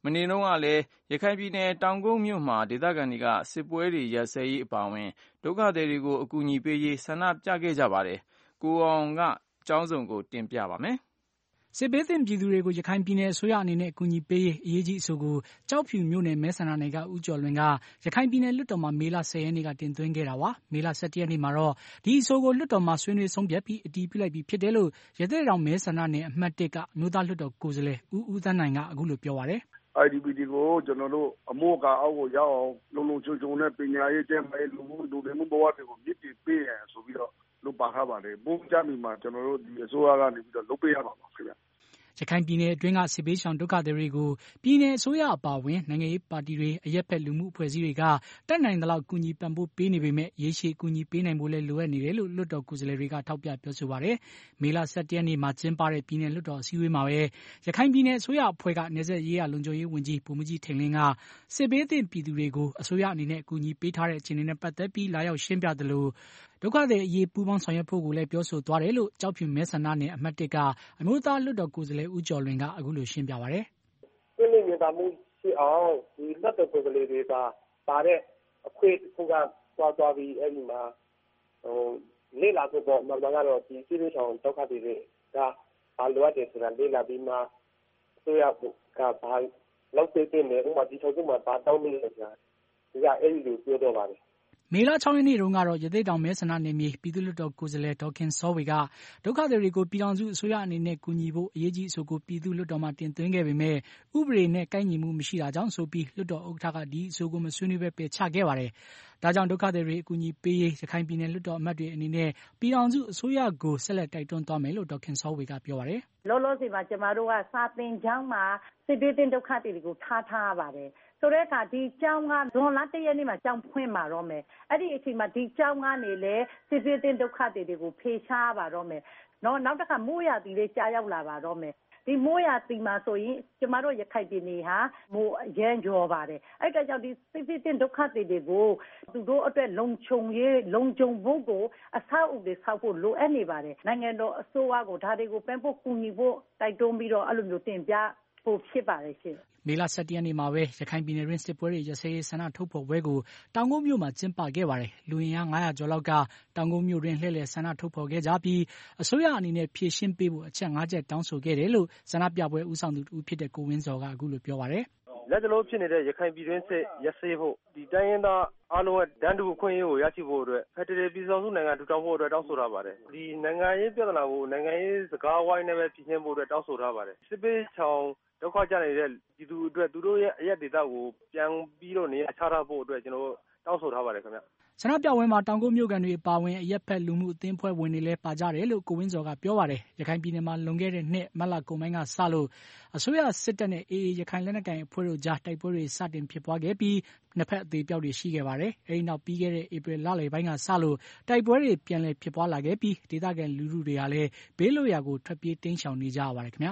မနေ့တုန်းကလည်းရခိုင်ပြည်နယ်တောင်ကုတ်မြို့မှာဒေသခံတွေကစစ်ပွဲတွေရပ်စဲရေးအပါအဝင်ဒုက္ခသည်တွေကိုအကူအညီပေးရေးဆန္ဒပြခဲ့ကြပါတယ်။ကိုအောင်ကအကြောင်းစုံကိုတင်ပြပါမယ်။စစ်ဘေးသင့်ပြည်သူတွေကိုရခိုင်ပြည်နယ်အစိုးရအနေနဲ့အကူအညီပေးရေးအရေးကြီးအဆိုကိုကျောက်ဖြူမြို့နယ်မဲဆန္ဒနယ်ကဦးကျော်လွင်ကရခိုင်ပြည်နယ်လွှတ်တော်မှာမေလ 10 ရက်နေ့ကတင်သွင်းခဲ့တာပါ။မေလ 17 ရက်နေ့မှာတော့ဒီအဆိုကိုလွှတ်တော်မှာဆွေးနွေးဆုံးဖြတ်ပြီးအတည်ပြုလိုက်ပြီးဖြစ်တယ်လို့ရသေ့တောင်မဲဆန္ဒနယ်အမှတ် 1ကအမျိုးသားလွှတ်တော်ကိုယ်စားလှယ်ဦးသန်းနိုင်ကအခုလိုပြောပါတယ်။ IDP တွေကိုကျွန်တော်တို့အမိုးအကာအောက်ကိုရောက်အောင်လုံလုံခြုံခြုံနဲ့ပညာရေးကျန်းမာရေးလူမှုဘဝတွေကိုမြင့်တင်ပေးရန်ဆိုပြီးတော့လုပ်ပါထားပါတယ်။ဘုံကြမီမှာကျွန်တော်တို့ဒီအစိုးရကနေပြီးတော့လုပ်ပေးရပါပါခင်ဗျ။ရခိုင်ပြည်နယ်အတွင်းကစစ်ဘေးရှောင်ဒုက္ခသည်တွေကိုပြည်နယ်အစိုးရအပါအဝင်နိုင်ငံရေးပါတီတွေအရက်ဖက်လူမှုအဖွဲ့အစည်းတွေကတတ်နိုင်သလောက်ကူညီပံ့ပိုးပေးနေပေမဲ့ရေရှည်ကူညီပေးနိုင်ဖို့လည်းလိုအပ်နေတယ်လို့လွှတ်တော်ကိုယ်စားလှယ်တွေကထောက်ပြပြောဆိုပါတယ်။မေလ 17 ရက်နေ့မှာကျင်းပတဲ့ပြည်နယ်လွှတ်တော်အစည်းအဝေးမှာပဲရခိုင်ပြည်နယ်အစိုးရအဖွဲ့ကနယ်စပ်ရေးရာလုံခြုံရေးဝန်ကြီးဗိုလ်မှူးကြီးထိန်လင်းကစစ်ဘေးသင့်ပြည်သူတွေကိုအစိုးရအနေနဲ့ကူညီပေးထားတဲ့အခြေအနေနဲ့ပတ်သက်ပြီးလာရောက်ရှင်းပြသလိုဒုက္ခသည်အရေးပူးပေါင်းဆောင်ရွက်ဖို့ကိုလည်းပြောဆိုသွားတယ်လို့ကျောက်ဖြူမဲဆန္ဒနယ်အမှတ် 1ကအမျိုးသားလွှတ်တော်ကိုယ်စားလှယ်ဦးကျော်လွင်ကအခုလိုရှင်းပြပါတယ်။ပြည်နယ်တာမှုရှိအောင်ဒီလွှတ်တော်ကိုယ်စားလှယ်တွေကပါတဲ့အခွင့်အရေးကသွားပြီးအဲ့ဒီမှာလေ့လာဖို့ပေါ့နောက်ကတော့ဒီစစ်ဘေးရှောင်ဒုက္ခသည်တွေကဘာလိုအပ်တယ်ဆိုတာလေ့လာပြီးမှဆိုရကဘာလောက်သေးတယ်ဥပမာဒီထုတ်ကမှဘာတောင်းနေလဲဆိုတာဒီကအဲ့ဒီလိုပြောတော့ပါတယ်မေလ 6 ရက်နေ့တုန်းကတော့ရသေ့တောင်မဲဆန္ဒနယ်မြေပြည်သူ့လွှတ်တော်ကိုယ်စားလှယ်ဒေါ်ခင်စောဝေကဒုက္ခသည်တွေကိုပြည်ထောင်စုအစိုးရအနေနဲ့ကူညီဖို့အရေးကြီးအဆိုကိုပြည်သူ့လွှတ်တော်မှာတင်သွင်းခဲ့ပေမဲ့ဥပဒေနဲ့ကိုက်ညီမှုမရှိတာကြောင့်ဆိုပြီးလွှတ်တော်ဥက္ကဋ္ဌကဒီအဆိုကိုမဆွေးနွေးဘဲပယ်ချခဲ့ပါတယ်။ဒါကြောင့်ဒုက္ခသည်တွေအကူအညီပေးရေးရခိုင်ပြည်နယ်လွှတ်တော်အမတ်တွေအနေနဲ့ပြည်ထောင်စုအစိုးရကိုဆက်လက်တိုက်တွန်းသွားမယ်လို့ဒေါ်ခင်စောဝေကပြောပါတယ်။လောလောဆယ်မှာကျမတို့ကစာသင်ကျောင်းမှာစစ်ဘေးသင့်ဒုက္ခသည်တွေကိုထားရပါတယ်။ဆိုတဲ့အခါဒီကျောင်းကဇွန်လ 1 ရက်နေ့မှာကျောင်းဖွင့်ပါတော့မယ်။အဲ့ဒီအချိန်မှာဒီကျောင်းကနေလေစစ်ဘေးသင့်ဒုက္ခသည်တွေကိုဖေရှားပါတော့မယ်။နောက်တစ်ခါမိုးရာသီလေးကြာရောက်လာပါတော့မယ်။ဒီမိုးရာသီမှာဆိုရင်ကျမတို့ရခိုင်ပြည်နယ်ဟာမိုးရမ်းကြော်ပါတယ်။အဲ့ဒါကြောင့်ဒီစစ်ဘေးသင့်ဒုက္ခသည်တွေကိုသူတို့အတွက်လုံခြုံဖို့ကိုအဆောက်အဦတွေဆောက်ဖို့လိုအပ်နေပါတယ်။နိုင်ငံတော်အစိုးရကိုဒါတွေကိုပံ့ပိုးကူညီဖို့တိုက်တွန်းပြီးတော့အဲ့လိုမျိုးတင်ပြဖို့ဖြစ်ပါတယ်ရှင်။မေလ 17 ရက်နေ့မှာပဲရခိုင်ပြည်နယ်တွင်းစစ်ပွဲတွေရပ်စဲရေးဆန္ဒထုတ်ဖော်ပွဲကိုတောင်ကုတ်မြို့မှာကျင်းပခဲ့ပါတယ်။လူအင်အား900ကျော်လောက်ကတောင်ကုတ်မြို့တွင်လှည့်လည်ဆန္ဒထုတ်ဖော်ခဲ့ကြပြီးအစိုးရအနေနဲ့ဖြည့်ရှင်းပေးဖို့အချက် 5 ချက်တောင်းဆိုခဲ့တယ်လို့ဆန္ဒပြပွဲဦးဆောင်သူတဦးဖြစ်တဲ့ကိုဝင်းစော်ကအခုလိုပြောပါတယ်။လက်တလုံးဖြစ်နေတဲ့ရခိုင်ပြည်တွင်းစစ်ရပ်စဲဖို့ဒီတိုင်းရင်းသားအားလုံးရဲ့တန်းတူအခွင့်အရေးကိုရရှိဖို့အတွက်ဖက်ဒရယ်ပြည်ထောင်စုနိုင်ငံထူထောင်ဖို့အတွက်တောင်းဆိုထားပါတယ်။ဒီနိုင်ငံရေးပြဿနာကိုနိုင်ငံရေးစကားဝိုင်းနဲ့ပဲဖြေရှင်းဖို့အတွက်တောင်းဆိုထားပါတယ်။စစ်ပေးချောင်ဒုက္ခကြနေတဲ့ပြည်သူအတွက်သူတို့ရဲ့အရက်ဒေသကိုပြန်ပြီးတော့နေရာချထားဖို့အတွက်ကျွန်တော်တောင်းဆိုထားပါတယ်ခင်ဗျဆန္ဒပြပွဲမှာတောင်ကုတ်မြို့ကန်တွေအပါအဝင်အရက်ဖက်လူမှုအသင်းဖွဲ့ဝင်တွေလည်းပါကြတယ်လို့ကိုဝင်းစော်ကပြောပါတယ်ရခိုင်ပြည်နယ်မှာလွန်ခဲ့တဲ့နှစ်မတ်လကုန်ပိုင်းကစလို့အစိုးရစစ်တပ်နဲ့ AA ရခိုင်လက်နက်ကိုင်အဖွဲ့တို့ကြားတိုက်ပွဲတွေစတင်ဖြစ်ပွားခဲ့ပြီးနှစ်ဖက်အသေးပြောက်တွေရှိခဲ့ပါတယ်အဲဒီနောက်ပြီးခဲ့တဲ့ဧပြီလလယ်ပိုင်းကစလို့တိုက်ပွဲတွေပြန်လည်ဖြစ်ပွားလာခဲ့ပြီးဒေသခံလူထုတွေကလည်းဘေးလွတ်ရာကိုထွက်ပြေးတိမ်းရှောင်နေကြရပါတယ်ခင်ဗျာ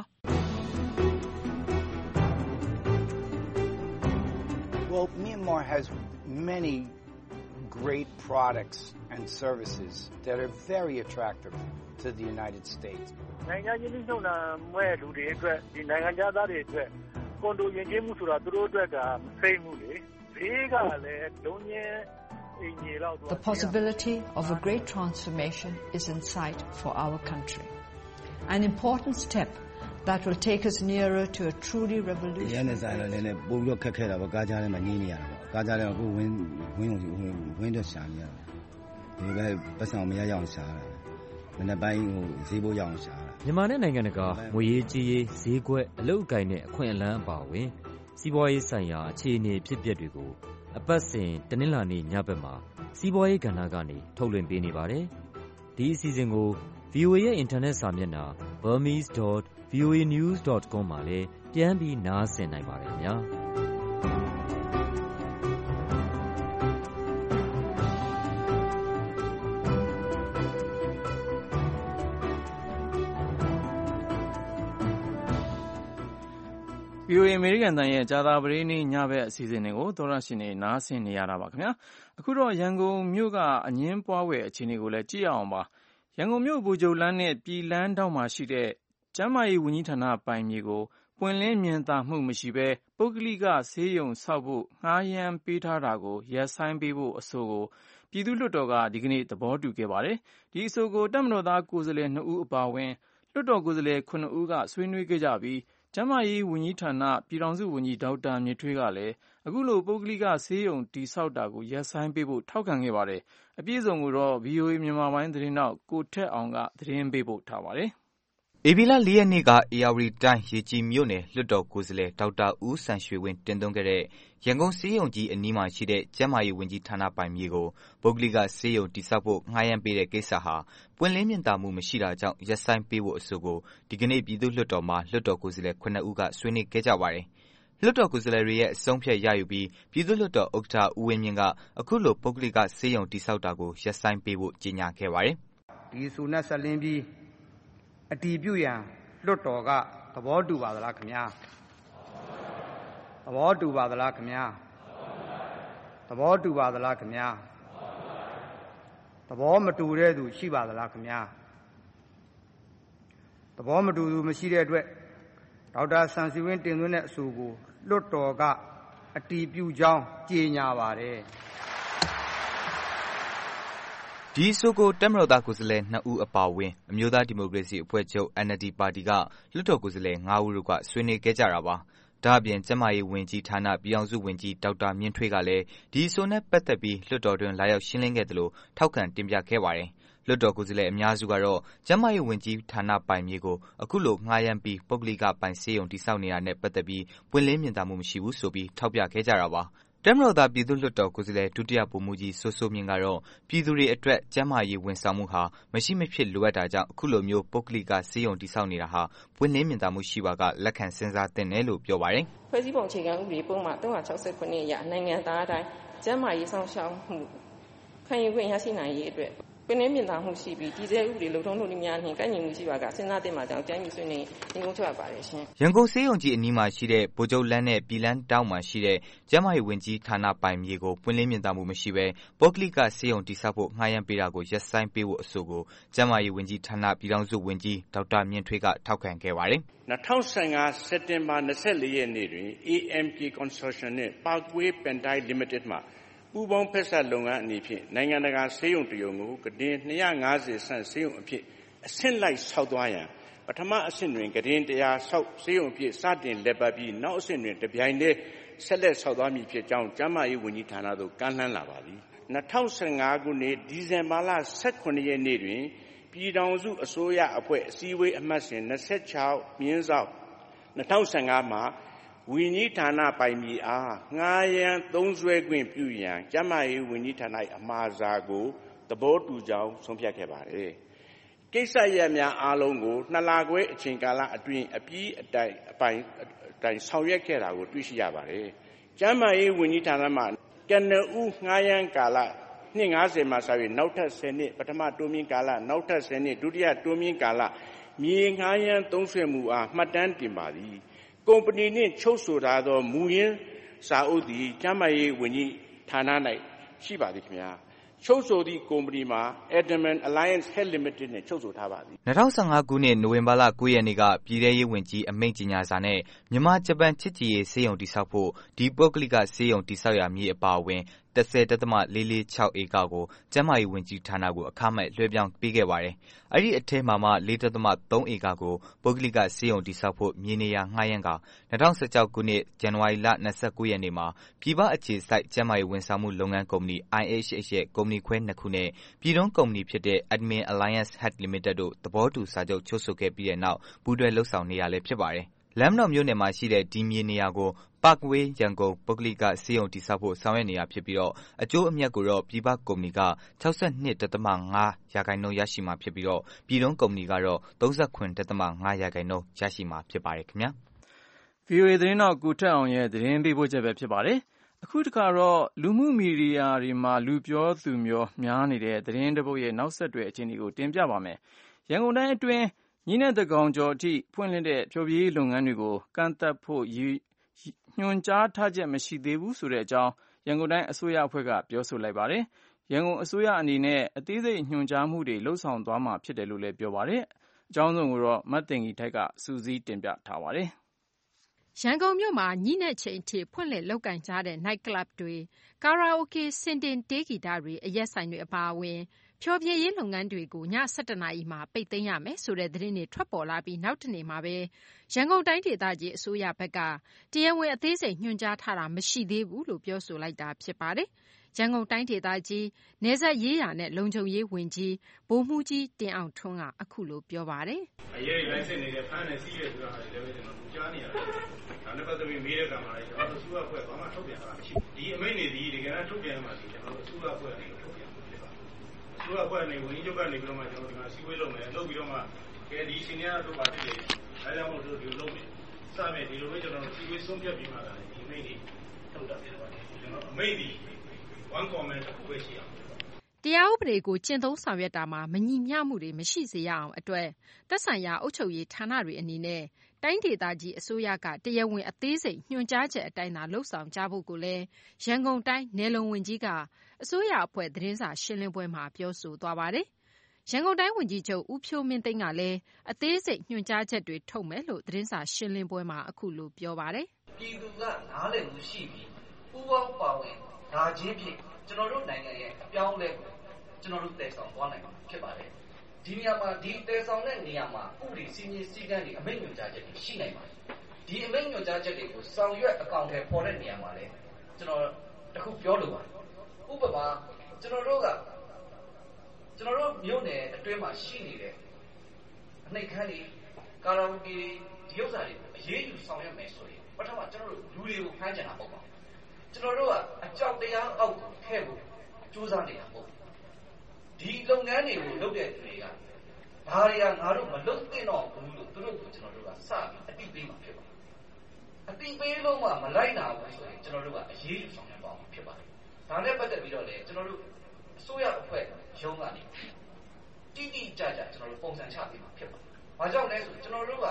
Well, Myanmar has many great products and services that are very attractive to the United States. နိုင်ငံချင်းချင်းချုပ်နာမဲ့လူတွေအတွက်ဒီနိုင်ငံသားတွေအတွက်ကွန်ဒိုယဉ်ကျေးမှုဆိုတာသူတို့အတွက်ကမစိမ့်ဘူးလေဈေးကလည်းလုံးချင်းအင်ကြီးလောက် The possibility of a great transformation is in sight for our country. An important step that will take us nearer to a truly revolutionary. ရန်နေဆိုင်လည်းပို့ပြီးခက်ခဲတာပေါ့ကားကြားထဲမှာညင်းနေရတာပေါ့ကားကြားထဲအခုဝင်းတော့ရှာနေရတာဒီပဲပတ်စံမရအောင်ရှာတာမနေ့ပိုင်းဈေးဘိုးရအောင်ရှာတာမြန်မာနဲ့နိုင်ငံတကာငွေရေးကြေးရေးဈေးကွက်အလုပ်အကိုင်နဲ့အခွင့်အလမ်းအပါအဝင်စီးပွားရေးဆိုင်ရာအခြေအနေဖြစ်ပျက်တွေကိုအပတ်စဉ်တနင်္လာနေ့ညဘက်မှာစီးပွားရေးကဏ္ဍကနေထုတ်လွှင့်ပေးနေပါတယ်ဒီအစီအစဉ်ကို VOA ရဲ့အင်တာနက်စာမျက်နှာ burmese.voanews.com မှာလည်းပြန်ပြီးနားဆင်နိုင်ပါတယ်ခင်ဗျာ VOA အမေရိကန်တန်ရဲ့ကြာသပတေးနေ့ညဘက်အစီအစဉ်တွေကိုသောရရှင်တွေနားဆင်နေရတာပါခင်ဗျာအခုတော့ရန်ကုန်မြို့ကအငင်းပွားဝယ်အခြေအနေကိုလည်းကြည့်ရအောင်ပါရန်ကုန်မြို့ဘူဂျုံလမ်းနဲ့ပြည်လမ်းတောက်မှာရှိတဲ့ကျန်းမာရေးဝန်ကြီးဌာနပိုင်မြေကိုပွင့်လင်းမြင်သာမှုမရှိဘဲပုဂ္ဂလိကဆေးရုံဆောက်ဖို့ငှားရမ်းပေးထားတာကိုရပ်ဆိုင်းပေးဖို့အဆိုကိုပြည်သူ့လွှတ်တော်ကဒီကနေ့သဘောတူခဲ့ပါတယ်။ဒီအဆိုကိုတပ်မတော်သားကိုယ်စားလှယ်2ဦးအပါအဝင်လွှတ်တော်ကိုယ်စားလှယ်9ဦးကဆွေးနွေးခဲ့ကြပြီးကျန်းမာရေးဝန်ကြီးဌာနပြည်ထောင်စုဝန်ကြီးဒေါက်တာမြင့်ထွေးကလည်းအခုလိုပုဂ္ဂလိကဆေးရုံတည်ဆောက်တာကိုရပ်ဆိုင်းပေးဖို့ထောက်ခံခဲ့ပါတယ်။အပြည့်အစုံကိုတော့ VOA မြန်မာပိုင်းသတင်းတောက်ကိုထက်အောင်ကသတင်းပေးပို့ထားပါတယ်။ဧပြီလ4ရက်နေ့ကဧရာဝတီတိုင်းရေကြည်မြို့နယ်လွှတ်တော်ကိုယ်စားလှယ်ဒေါက်တာဦးစံရွှေဝင်းတင်သွင်းခဲ့တဲ့ရန်ကုန်ဆေးရုံကြီးအနီးမှာရှိတဲ့ကျန်းမာရေးဝန်ကြီးဌာနပိုင်မြေကိုပုဂ္ဂလိကဆေးရုံတည်ဆောက်ဖို့ငှားရမ်းပေးတဲ့ကိစ္စဟာပွင့်လင်းမြင်သာမှုမရှိတာကြောင့်ရပ်ဆိုင်းပေးဖို့အဆိုကိုဒီကနေ့ပြည်သူ့လွှတ်တော်မှာလွှတ်တော်ကိုယ်စားလှယ်9ဦးကဆွေးနွေးခဲ့ကြပါတယ်။လွှတ်တော်ကိုယ်စားလှယ်တွေရဲ့အဆုံးဖြတ်ရယူပြီးပြည်သူ့လွှတ်တော်ဥက္ကဋ္ဌဦးဝင်းမြင့်ကအခုလိုပုဂ္ဂလိကဆေးရုံတည်ဆောက်တာကိုရပ်ဆိုင်းပေးဖို့ကြေညာခဲ့ပါတယ်။ဒီအဆိုနဲ့ဆက်လင်းပြီးအတည်ပြုရန်လွှတ်တော်ကသဘောတူပါသလားခင်ဗျာသဘောတူပါသလားခင်ဗျာသဘောတူပါသလားခင်ဗျာသဘောမတူတဲ့သူရှိပါသလားခင်ဗျာသဘောမတူသူမရှိတဲ့အတွက်ဒေါက်တာစံစီဝင်းတင်သွင်းတဲ့အဆိုကိုလွှတ်တော်ကအတည်ပြုကြောင်းကြေညာပါတယ်ဒီအဆိုကိုတပ်မတော်သားကိုယ်စားလှယ်2ဦးအပါအဝင်အမျိုးသားဒီမိုကရေစီအဖွဲ့ချုပ် NLD ပါတီကလွှတ်တော်ကိုယ်စားလှယ်5ဦးတို့ကဆွေးနွေးခဲ့ကြတာပါ။ဒါ့အပြင်ကျန်းမာရေးဝန်ကြီးဌာနပြည်ထောင်စုဝန်ကြီးဒေါက်တာမြင့်ထွေးကလည်းဒီအဆိုနဲ့ပတ်သက်ပြီးလွှတ်တော်တွင်လာရောက်ရှင်းလင်းခဲ့သလိုထောက်ခံတင်ပြခဲ့ပါတယ်။လွှတ်တော်ကိုယ်စားလှယ်အများစုကတော့ကျန်းမာရေးဝန်ကြီးဌာနပိုင်မြေကိုအခုလိုငှားရမ်းပြီးပုဂ္ဂလိကပိုင်ဆေးရုံတည်ဆောက်နေတာနဲ့ပတ်သက်ပြီးပွင့်လင်းမြင်သာမှုမရှိဘူးဆိုပြီးထောက်ပြခဲ့ကြတာပါ။တပ်မတော်သားပြည်သူ့လွှတ်တော်ကိုယ်စားလှယ်ဒုတိယဗိုလ်မှူးကြီးစိုးစိုးမြင့်ကတော့ပြည်သူတွေအတွက်ကျန်းမာရေးဝန်ဆောင်မှုဟာမရှိမဖြစ်လိုအပ်တာကြောင့်အခုလိုမျိုးပုဂ္ဂလိကဆေးရုံတည်ဆောက်နေတာဟာပွင့်လင်းမြင်သာမှုရှိပါကလက်ခံစဉ်းစားသင့်တယ်လို့ပြောပါတယ်။ဖွဲ့စည်းပုံအခြေခံဥပဒေပုံမှန်369အရနိုင်ငံသားအတိုင်းကျန်းမာရေးဆောင်ရှောက်မှုခံယူခွင့်ရရှိနိုင်ရေးအတွက်ပွင့်လင်းမြင်သာမှုရှိပြီးတည်ဆဲဥပဒေလုံထုံးလုပ်နည်းများနှင့်ကိုက်ညီမှုရှိပါကစဉ်းစားသင့်ပါကြောင်းကြားယူဆွေးနွေးညွှန်ကြားပါတယ်ရှင်။ရန်ကုန်ဆေးရုံကြီးအနီးမှာရှိတဲ့ဗိုလ်ချုပ်လမ်းနဲ့ပြည်လန်းတောင်မှာရှိတဲ့ကျန်းမာရေးဝန်ကြီးဌာနပိုင်မြေကိုပွင့်လင်းမြင်သာမှုမရှိဘဲပုဂ္ဂလိကဆေးရုံတည်ဆောက်ဖို့ငှားရမ်းပေးတာကိုရပ်ဆိုင်းပေးဖို့အဆိုကိုကျန်းမာရေးဝန်ကြီးဌာနပြည်ထောင်စုဝန်ကြီးဒေါက်တာမြင့်ထွေးကထောက်ခံခဲ့ပါတယ်။2015စက်တင်ဘာ24ရက်နေ့တွင် AMK Consortium နှင့် Parkway Pentai Limited မှပူးပေါင်းဖက်ဆက်လုပ်ငန်းအနေဖြင့်နိုင်ငံတကာဆေးရုံတရုံကိုကတင်250ဆန့်ဆေးရုံအဖြစ်အဆင့်လိုက်ဆောက်သွားရန်ပထမအဆင့်တွင်ကတင်100ဆောက်ဆေးရုံအဖြစ်စတင်လည်ပတ်ပြီးနောက်အဆင့်တွင်တပြိုင်တည်းဆက်လက်ဆောက်သွားမည်ဖြစ်ကြောင်းကျန်းမာရေးဝန်ကြီးဌာနသို့ကမ်းလှမ်းလာပါသည်2015ခုနှစ်ဒီဇင်ဘာလ18ရက်နေ့တွင်ပြည်ထောင်စုအစိုးရအဖွဲ့အစည်းအဝေးအမှတ်စဉ်26/2015မှာဝန်ကြီးဌာနပိုင်မြေအားငှားရမ်းသုံးစွဲခွင့်ပြုရန်ကျန်းမာရေးဝန်ကြီးဌာန၏အမှာစာကိုသဘောတူကြောင်းဆုံးဖြတ်ခဲ့ပါတယ်။ကိစ္စရပ်များအားလုံးကို2လခွဲအချိန်ကာလအတွင်းအပြီးအတိုင်းဆောင်ရွက်ခဲ့တာကိုတွေ့ရှိရပါတယ်။ကျန်းမာရေးဝန်ကြီးဌာနမှကနဦးငှားရမ်းကာလနှစ်90မှာစ၍နောက်ထပ်10နှစ်ပထမတိုးမြင့်ကာလနောက်ထပ်10နှစ်ဒုတိယတိုးမြင့်ကာလမြေငှားရမ်းသုံးစွဲမှုအားမှတ်တမ်းတင်ပါသည်။ကုမ္ပဏီနှင့်ချုပ်ဆိုထားသောမူရင်းစာအုပ်သည်ကျန်းမာရေးဝန်ကြီးဌာန၌ရှိပါသည်ခင်ဗျာချုပ်ဆိုသည့်ကုမ္ပဏီမှာ Adamant Alliance Health Limited နဲ့ချုပ်ဆိုထားပါသည် 2015ခုနှစ်နိုဝင်ဘာလ9ရက်နေ့ကပြည်ထရေးဝန်ကြီးအမိန့်ကြေညာစာနဲ့မြန်မာဂျပန်ချစ်ကြည်ရေးဆေးရုံတည်ဆောက်ဖို့ဒီပုဂ္ဂလိကဆေးရုံတည်ဆောက်ရမည်အပါအဝင်10.446 ဧကကိုကျန်းမာရေးဝန်ကြီးဌာနကိုအခမဲ့လွှဲပြောင်းပေးခဲ့ပါတယ်။အဲ့ဒီအထဲမှာမှ4.3 ဧကကိုပုဂ္ဂလိကဆေးရုံတည်ဆောက်ဖို့မြေနေရာငှားရမ်းက2016ခုနှစ်ဇန်နဝါရီလ29ရက်နေ့မှာပြည်ပအခြေစိုက်ကျန်းမာရေးဝန်ဆောင်မှုလုပ်ငန်းကုမ္ပဏီ IHH ရဲ့ကုမ္ပဏီခွဲ2ခုနဲ့ပြည်တွင်းကုမ္ပဏီဖြစ်တဲ့ Admin Alliance Health Limited တို့သဘောတူစာချုပ်ချုပ်ဆိုခဲ့ပြီးတဲ့နောက်ပူးတွဲလှုပ်ဆောင်နေရလဲဖြစ်ပါတယ်။လမ်းမတော်မြို့နယ်မှာရှိတဲ့ဒီမြေနေရာကိုParkway ရန်ကုန်ပုဂ္ဂလိကဆေးရုံတည်ဆောက်ဖို့ဆောင်ရွက်နေတာဖြစ်ပြီးတော့အကျိုးအမြတ်ကိုတော့ပြည်ပကုမ္ပဏီက 62.5% ရရှိမှာဖြစ်ပြီးတော့ပြည်တွင်းကုမ္ပဏီကတော့ 39.5% ရရှိမှာဖြစ်ပါတယ်ခင်ဗျာ။ VOA သတင်းတော်ကိုထက်အောင်ရဲ့သတင်းပေးပို့ချက်ပဲဖြစ်ပါတယ်။အခုတခါတော့လူမှုမီဒီယာတွေမှာလူပြောသူမျိုးများနေတဲ့သတင်းတပုတ်ရဲ့နောက်ဆက်တွဲအခြေအနေကိုတင်ပြပါမယ်။ရန်ကုန်တိုင်းအတွင်းညနေသကောင်ကျော်အထိဖွင့်လှစ်တဲ့ဖျော်ဖြေရေးလုပ်ငန်းတွေကိုကန့်သတ်ဖို့ညွှန်ကြားထားချက်မရှိသေးဘူးဆိုတဲ့အကြောင်းရန်ကုန်တိုင်းအစိုးရအဖွဲ့ကပြောဆိုလိုက်ပါတယ်။ ရန်ကုန်အစိုးရအနေနဲ့အသေးစိတ်ညွှန်ကြားမှုတွေလုပ်ဆောင်သွားမှာဖြစ်တယ်လို့လည်းပြောပါတယ်အကြောင်းစုံကိုတော့မသိင်္ဂီထိုက်ကစူးစီးတင်ပြထားပါတယ်ရန်ကုန်မြို့မှာညနေချိန်ထိဖွင့်လှစ်လုပ်ကိုင်ကြတဲ့ night club တွေကာရာအိုကေစင်တင်တေးဂီတတွေအရက်ဆိုင်တွေအပါအဝင်ဖျော်ဖြေရေးလုပ်ငန်းတွေကိုည7:00 နာရီမှာပိတ်သိမ်းရမယ်ဆိုတဲ့သတင်းတွေထွက်ပေါ်လာပြီးနောက်တနေ့မှာပဲရန်ကုန်တိုင်းဒေသကြီးအစိုးရဘက်ကတရားဝင်အသေးစိတ်ညွှန်ကြားထားတာမရှိသေးဘူးလို့ပြောဆိုလိုက်တာဖြစ်ပါတယ်။ရန်ကုန်တိုင်းဒေသကြီးနယ်စပ်ရေးရာနဲ့လုံခြုံရေးဝန်ကြီးဗိုလ်မှူးကြီးတင်အောင်ထွန်းကအခုလိုပြောပါတယ်။အရေးလိုင်းစစ်နေတဲ့ဖမ်းနေစီးရဲဆိုတာဟာလည်းကျွန်တော်ကြားနေရတယ်။ဒါနဲ့ပတ်သက်ပြီးမေးတဲ့ကံမှာလည်းကျွန်တော်တို့စုရဖွဲ့ဘာမှထုတ်ပြန်တာမရှိဘူး။ဒီအမိန့်တွေဒီတကယ်တော့ထုတ်ပြန်မှဒီကျွန်တော်တို့စုရဖွဲ့နေလို့ထုတ်ပြန်မှာဖြစ်ပါတယ်။စုရဖွဲ့နေဝန်ကြီးချုပ်ကနေပြီးတော့မှကျွန်တော်ဒီမှာစီဝေးလုပ်မယ်လုပ်ပြီးတော့မှကဲဒီစီနီယာတို့ပါတည်းလေအဲဒါမှမဟုတ်ဒီလိုလုပ်မယ်စမယ်ဒီလိုပဲကျွန်တော်တို့စီဝေးဆုံးဖြတ်ပြီးမှလာတယ်ဒီအမိန့်တွေထုတ်တာဖြစ်ပါတယ်ကျွန်တော်အမိန့်တွေone comment တစ်ခုပဲရှိအောင်တရားဥပဒေကိုကျင့်သုံးဆောင်ရွက်တာမှာမညီမျှမှုတွေမရှိစေရအောင်အတွက်သက်ဆိုင်ရာအုပ်ချုပ်ရေးဌာနတွေအနေနဲ့တိုင်းဒေသကြီးအစိုးရကတရားဝင်အသေးစိတ်ညွှန်ကြားချက်အတိုင်းသာလှုပ်ဆောင်ကြဖို့ကိုလည်းရန်ကုန်တိုင်းနယ်လုံဝန်ကြီးကအစိုးရအဖွဲ့သတင်းစာရှင်းလင်းပွဲမှာပြောဆိုသွားပါတယ်။ရန်ကုန်တိုင်းဝန်ကြီးချုပ်ဦးဖြိုးမင်းသိန်းကလည်းအသေးစိတ်ညွှန်ကြားချက်တွေထုတ်မယ်လို့သတင်းစာရှင်းလင်းပွဲမှာအခုလိုပြောပါတယ်။ပြည်သူကနားလည်မှုရှိပြီးပူးပေါင်းပါဝင်ဒါချင်းဖြင့်ကျွန်တော်တို့နိုင်ငံရဲ့အပြောင်းအလဲကိုကျွန်တော်တို့တည်ဆောင်သွားနိုင်မှာဖြစ်ပါတယ်။ဒီနေရာမှာဒီတည်ဆောင်တဲ့နေရာမှာဥပဒေစည်းမျဉ်းစည်းကမ်းတွေအမိန့်ညွှန်ကြားချက်တွေရှိနိုင်ပါတယ်။ဒီအမိန့်ညွှန်ကြားချက်တွေကိုဆောင်ရွက်အကောင့်ထဲပေါ်တဲ့နေရာမှာလည်းကျွန်တော်တခုပြောလိုပါတယ်။ဥပမာကျွန်တော်တို့မြို့နယ်အတွင်းမှာရှိနေတဲ့အနှိပ်ခမ်းတွေကာရာအိုကေဒီဥစ္စာတွေကိုအရေးယူဆောင်ရွက်မယ်ဆိုရင်ပထမကျွန်တော်တို့လူတွေကိုဖမ်းကြတာပေါ့ပါကျွန်တော်တို့ကအကြောက်တရားအောက်ကိုထည့်ဖို့ကြိုးစားနေတာပေါ့ဒီလုပ်ငန်းတွေကိုလုပ်တဲ့သူတွေကဒါတွေကငါတို့မလုပ်သင့်တော့ဘူးလို့သူတို့ကိုကျွန်တော်တို့ကစပြီးအတိပေးမှာဖြစ်ပါတယ်အတိပေးလို့မှမလိုက်နိုင်ဘူးဆိုရင်ကျွန်တော်တို့ကအရေးယူဆောင်ရွက်ပါမှာဖြစ်ပါတယ်ဒါနဲ့ပတ်သက်ပြီးတော့လေကျွန်တော်တို့အစိုးရအဖွဲ့ရုံးကနေတိတိကျကျကျွန်တော်တို့ပုံစံချပေးမှာဖြစ်ပါတယ်ဘာကြောင့်လဲဆိုကျွန်တော်တို့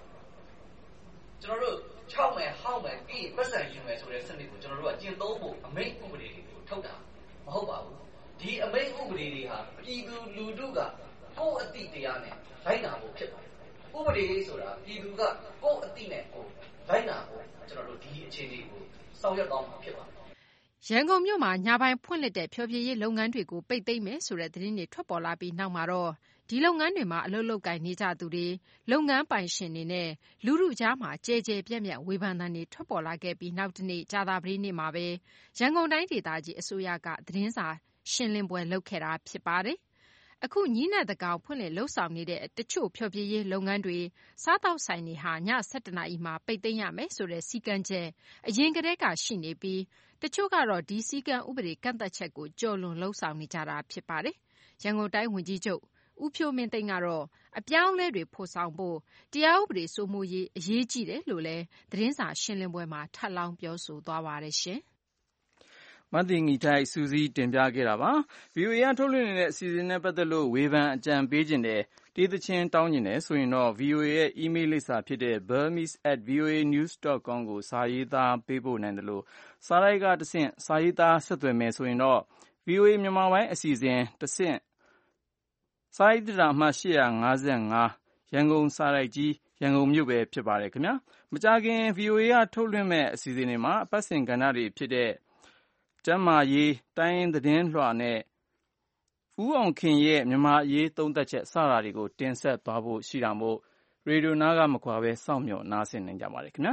ချောက်မယ်ဟောက်မယ်ပြီးပတ်စံယူမယ်ဆိုတဲ့စနစ်ကိုကျွန်တော်တို့ကကျင့်သုံးဖို့အမိန့်ဥပဒေတွေကိုထုတ်တာမဟုတ်ပါဘူးဒီအမိန့်ဥပဒေတွေဟာပြည်သူလူထုကကိုယ့်အတိတရားနဲ့လိုက်နာဖို့ဖြစ်ပါတယ်ဥပဒေဆိုတာပြည်သူကကိုယ့်အတိနဲ့ကိုယ်လိုက်နာဖို့ကျွန်တော်တို့ဒီအခြေအနေကိုဆောင်ရွက်သွားမှာဖြစ်ပါတယ်ရန်ကုန်မြို့မှာညပိုင်းဖွင့်လှစ်တဲ့ဖျော်ဖြေရေးလုပ်ငန်းတွေကိုပိတ်သိမ်းမယ်ဆိုတဲ့သတင်းတွေထွက်ပေါ်လာပြီးနောက်မှာတော့ဒီလုပ်ငန်းတွေမှာအလုပ်လုပ်ကိုင်နေကြသူတွေလုပ်ငန်းပိုင်ရှင်တွေနဲ့လူထုကြားမှာကြဲကြဲပြန့်ပြန့်ဝေဖန်သံတွေထွက်ပေါ်လာခဲ့ပြီးနောက်တနေ့ကြာသပတေးနေ့မှာပဲရန်ကုန်တိုင်းဒေသကြီးအစိုးရကသတင်းစာရှင်းလင်းပွဲလုပ်ခဲ့တာဖြစ်ပါတယ်။အခုညနက်သကောင်ဖွင့်လှစ်လှုပ်ဆောင်နေတဲ့တချို့ဖျော်ဖြေရေးလုပ်ငန်းတွေစားတောက်ဆိုင်တွေဟာည7:00 နာရီမှာပိတ်သိမ်းရမယ်ဆိုတဲ့စည်းကမ်းချက်အရင်ကတည်းကရှိနေပြီးတချို့ကတော့ဒီစည်းကမ်းဥပဒေကန့်သက်ချက်ကိုကျော်လွန်လှုပ်ဆောင်နေကြတာဖြစ်ပါတယ်။ရန်ကုန်တိုင်းဝန်ကြီးချုပ်ဦးဖြိုးမင်းသိန်းကတော့အပြောင်းအလဲတွေဖော်ဆောင်ဖို့တရားဥပဒေစိုးမိုးရေးအရေးကြီးတယ်လို့လည်းသတင်းစာရှင်းလင်းပွဲမှာထပ်လောင်းပြောဆိုသွားပါတယ်ရှင်။မသိင်္ဂီထိုက်စူးစီးတင်ပြခဲ့တာပါ။ VOA ကထုတ်လွှင့်နေတဲ့အစီအစဉ်နဲ့ပတ်သက်လို့ဝေဖန်အကြံပေးခြင်းတဲ့တေးသချင်းတောင်းကျင်တယ်ဆိုရင်တော့ VOA ရဲ့ email လိပ်စာဖြစ်တဲ့ burmese@voanews.com ကိုစာရေးသားပေးပို့နိုင်တယ်လို့စာရိုက်ကတဆင့်စာရေးသားဆက်သွယ်မယ်ဆိုရင်တော့ VOA မြန်မာပိုင်းအစီအစဉ်တဆင့်စာရေးတာအမှတ်855ရန်ကုန်စာရိုက်ကြီးရန်ကုန်မြို့ပဲဖြစ်ပါတယ်ခင်ဗျာမကြခင် VOA ကထုတ်လွှင့်မဲ့အစီအစဉ်တွေမှာအပတ်စဉ်ကဏ္ဍတွေဖြစ်တဲ့ကျမ်းမာရေးတိုင်းသတင်းလွှာနဲ့ဦးအောင်ခင်ရဲ့မြန်မာရေးသုံးသပ်ချက်စတာတွေကိုတင်ဆက်သွားဖို့ရှိတာမို့ရေဒီယိုနားကမကွာပဲစောင့်မျှော်နားဆင်နိုင်ကြပါတယ်ခင်ဗျာ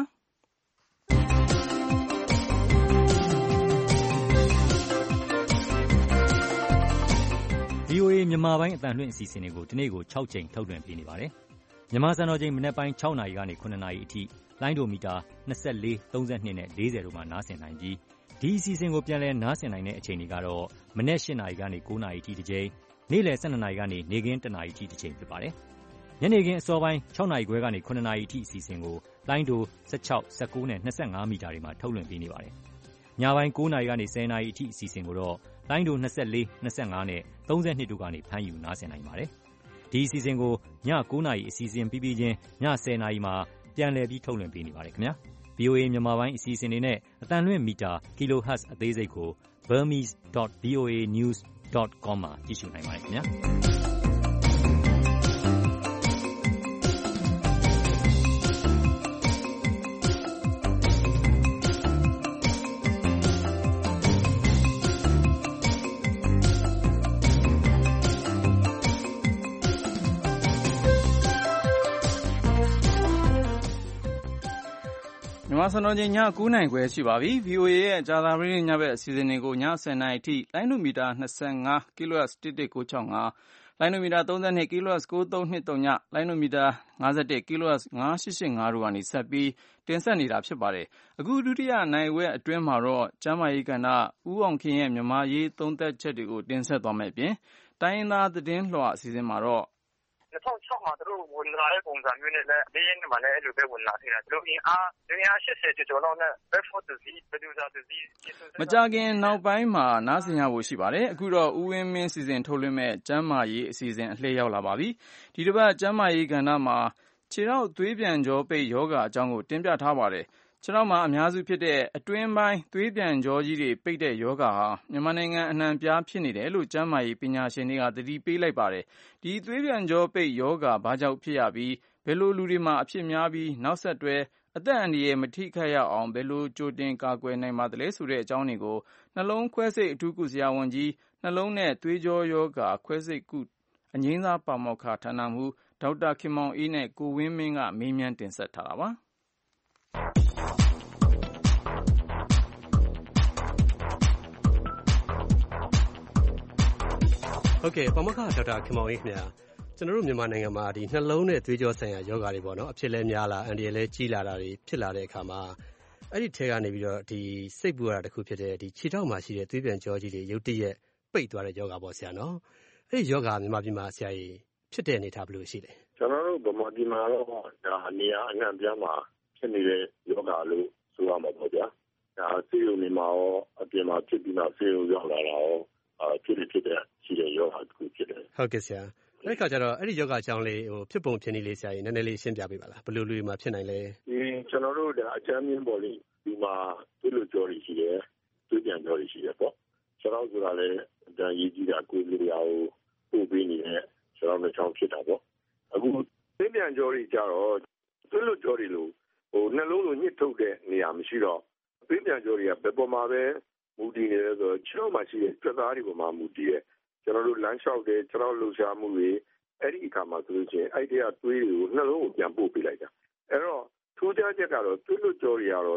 VOA မြန်မာပိုင်းအသံလွှင့်အစီအစဉ်တွေကိုဒီနေ့ကို6ချိန်ထုတ်လွှင့်ပေးနေပါတယ်။မြန်မာစံတော်ချိန်မနက်ပိုင်း6နာရီကနေ9နာရီအထိလိုင်းဒိုမီတာ24 32နဲ့40တို့မှာနားဆင်နိုင်ပြီးဒီအစီအစဉ်ကိုပြန်လည်နားဆင်နိုင်တဲ့အချိန်တွေကတော့မနက်8နာရီကနေ9နာရီအထိတစ်ချိန်နေ့လယ်12နာရီကနေနေ့ခင်း1နာရီအထိတစ်ချိန်ဖြစ်ပါတယ်။ညနေခင်းအစောပိုင်း6နာရီခွဲကနေ9နာရီအထိအစီအစဉ်ကိုလိုင်းဒို16 19နဲ့25မီတာတွေမှာထုတ်လွှင့်ပေးနေပါတယ်။ညပိုင်း9နာရီကနေ10နာရီအထိအစီအစဉ်ကိုတော့လိုင်းဒို24 25နဲ့32တို့ကနေဖမ်းယူနားဆင်နိုင်ပါတယ်။ဒီအစီအစဉ်ကိုည9နာရီအစီအစဉ်ပြီးပြီးချင်းည10နာရီမှာပြန်လည်ပြီးထုတ်လွှင့်ပေးနေပါတယ်ခင်ဗျာ။ VOA မြန်မာပိုင်းအစီအစဉ်တွေနဲ့အသံလွှင့်မီတာ kilohertz အသေးစိတ်ကို burmese.voanews.com မှာကြည့်ရှုနိုင်ပါတယ်ခင်ဗျာ။မြန်မာစံတော်ချိန်ည9:00 နာရီခွဲရှိပါပြီ။ VOA ရဲ့ကြာသပတေးနေ့ညဘက်အစီအစဉ်တွေကိုည10:00 နာရီအထိလိုင်းဒိုမီတာ25 kHz 11965 လိုင်းဒိုမီတာ32 kHz 9320 လိုင်းဒိုမီတာ51 kHz 9885တို့ကနေဆက်ပြီးတင်ဆက်နေတာဖြစ်ပါတယ်။အခုဒုတိယနိုင်ဝက်အတွင်းမှာတော့ကျမ်းမာရေးကဏ္ဍဦးအောင်ခင်ရဲ့မြန်မာရေးသုံးသပ်ချက်တွေကိုတင်ဆက်သွားမယ်ပြင်တိုင်းရင်းသားသတင်းလွှာအစီအစဉ်မှာတော့ 2006မှာသူတို့ဝင်လာတဲ့ပုံစံမျိုးနဲ့လည်း၄ရက်နေ့မှာလည်းအဲ့လိုပဲဝင်လာနေတာလူအင်အား180ကျော်လောက်နဲ့ Bedford disease ဘယ်လိုသာdisease မကြခင်နောက်ပိုင်းမှာနားဆင်ရဖို့ရှိပါတယ်အခုတော့ဦးဝင်းမင်းစီစဉ်ထုတ်လွှင့်မဲ့ကျမ်းမာရေးအစီအစဉ်အလှည့်ရောက်လာပါပြီဒီတစ်ပတ်ကျမ်းမာရေးကဏ္ဍမှာခြေထောက်သွေးပြန်ကြောပိတ်ယောဂအကြောင်းကိုတင်ပြထားပါတယ်ခြေထောက်မှာအများစုဖြစ်တဲ့အတွင်းပိုင်းသွေးပြန်ကြောကြီးတွေပိတ်တဲ့ယောဂဟာမြန်မာနိုင်ငံအနှံ့ပြားဖြစ်နေတယ်လို့ကျန်းမာရေးပညာရှင်တွေကသတိပေးလိုက်ပါတယ်ဒီသွေးပြန်ကြောပိတ်ယောဂဘာကြောင့်ဖြစ်ရပြီးဘယ်လိုလူတွေမှာအဖြစ်များပြီးနောက်ဆက်တွဲအသက်အန္တရာယ်မထိခိုက်ရအောင်ဘယ်လိုကြိုတင်ကာကွယ်နိုင်ပါသလဲဆိုတဲ့အကြောင်းတွေကိုနှလုံးခွဲစိတ်အထူးကုဆရာဝန်ကြီးနှလုံးနဲ့သွေးကြောယောဂခွဲစိတ်ကုအငြိမ်းစားပါမောက္ခဌာနမှူးဒေါက်တာခင်မောင်အေးနဲ့ကိုဝင်းမင်းကမေးမြန်းတင်ဆက်ထားတာပါဟုတ်ကဲ့ပါမောက္ခဒေါက်တာခင်မောင်အေးခင်ဗျာကျွန်တော်တို့မြန်မာနိုင်ငံမှာဒီနှလုံးနဲ့သွေးကြောဆိုင်ရာယောဂါတွေပေါ့နော်အဖြစ်လဲများလာအန်ဒီရလဲကြီးလာတာတွေဖြစ်လာတဲ့အခါမှာအဲ့ဒီထဲကနေပြီးတော့ဒီစိတ်ပူရတာတစ်ခုဖြစ်တဲ့ဒီခြေထောက်မှာရှိတဲ့သွေးပြန်ကြောကြီးတွေရုတ်တရက်ပိတ်သွားတဲ့ယောဂါပေါ့ဆရာနော်အဲ့ဒီယောဂါမြန်မာပြည်မှာဆရာကြီးဖြစ်တဲ့အနေထားဘယ်လိုရှိလဲကျွန်တော်တို့ဗမာပြည်မှာတော့ဒါနေရာအနှံ့ပြားမှာဖြစ်နေတဲ့ယောဂါလို့ဆိုရမှာပေါ့ဗျာဒါဆေးရုံတွေမှာရောအပြင်မှာဖြစ်ပြီးမှဆေးရုံရောက်လာတာရောဖြစ်တဲ့ရှိတဲ့ယောဂါတစ်ခုဖြစ်တယ်ဟုတ်ကဲ့ဆရာအဲ့ခါကျတော့အဲ့ဒီယောဂအကြောင်းလေးဖြစ်ပုံဖြစ်နည်းလေးဆရာကြီးနည်းနည်းလေးရှင်းပြပေးပါလားဘယ်လိုလူတွေမှာဖြစ်နိုင်လဲကျွန်တော်တို့ဒါအကြမ်းမြင့်ပေါ်လေးဒီမှာသွေးလွှတ်ကြောတွေရှိတယ်သွေးပြန်ကြောတွေရှိတယ်ပေါ့ကျွန်တော်ဆိုတာလည်းဒါရေးကြည့်တာကိုယ်လူရာကိုပို့ပေးနေတဲ့ကျွန်တော်တို့ချောင်းဖြစ်တာပေါ့အခုသွေးပြန်ကြောတွေကြတော့သွေးလွှတ်ကြောတွေလို့နှလုံးလိုညှစ်ထုတ်တဲ့နေရာမရှိတော့သွေးပြန်ကြောတွေကဘယ်ပေါ်မှာပဲမူတည်နေလဲဆိုတော့ခြေထောက်မှာရှိတဲ့ကြွက်သားတွေပေါ်မှာမူတည်ရဲ့ကျွန်တော်တို့လမ်းလျှောက်တဲ့ခြေထောက်လှုပ်ရှားမှုတွေအဲ့ဒီအခါမှာဆိုလို့ချင်းအဲ့ဒီကသွေးတွေကိုနှလုံးကိုပြန်ပို့ပေးလိုက်တာအဲ့တော့ထူးခြားချက်ကတော့သွေးလွှတ်ကြောတွေကတော့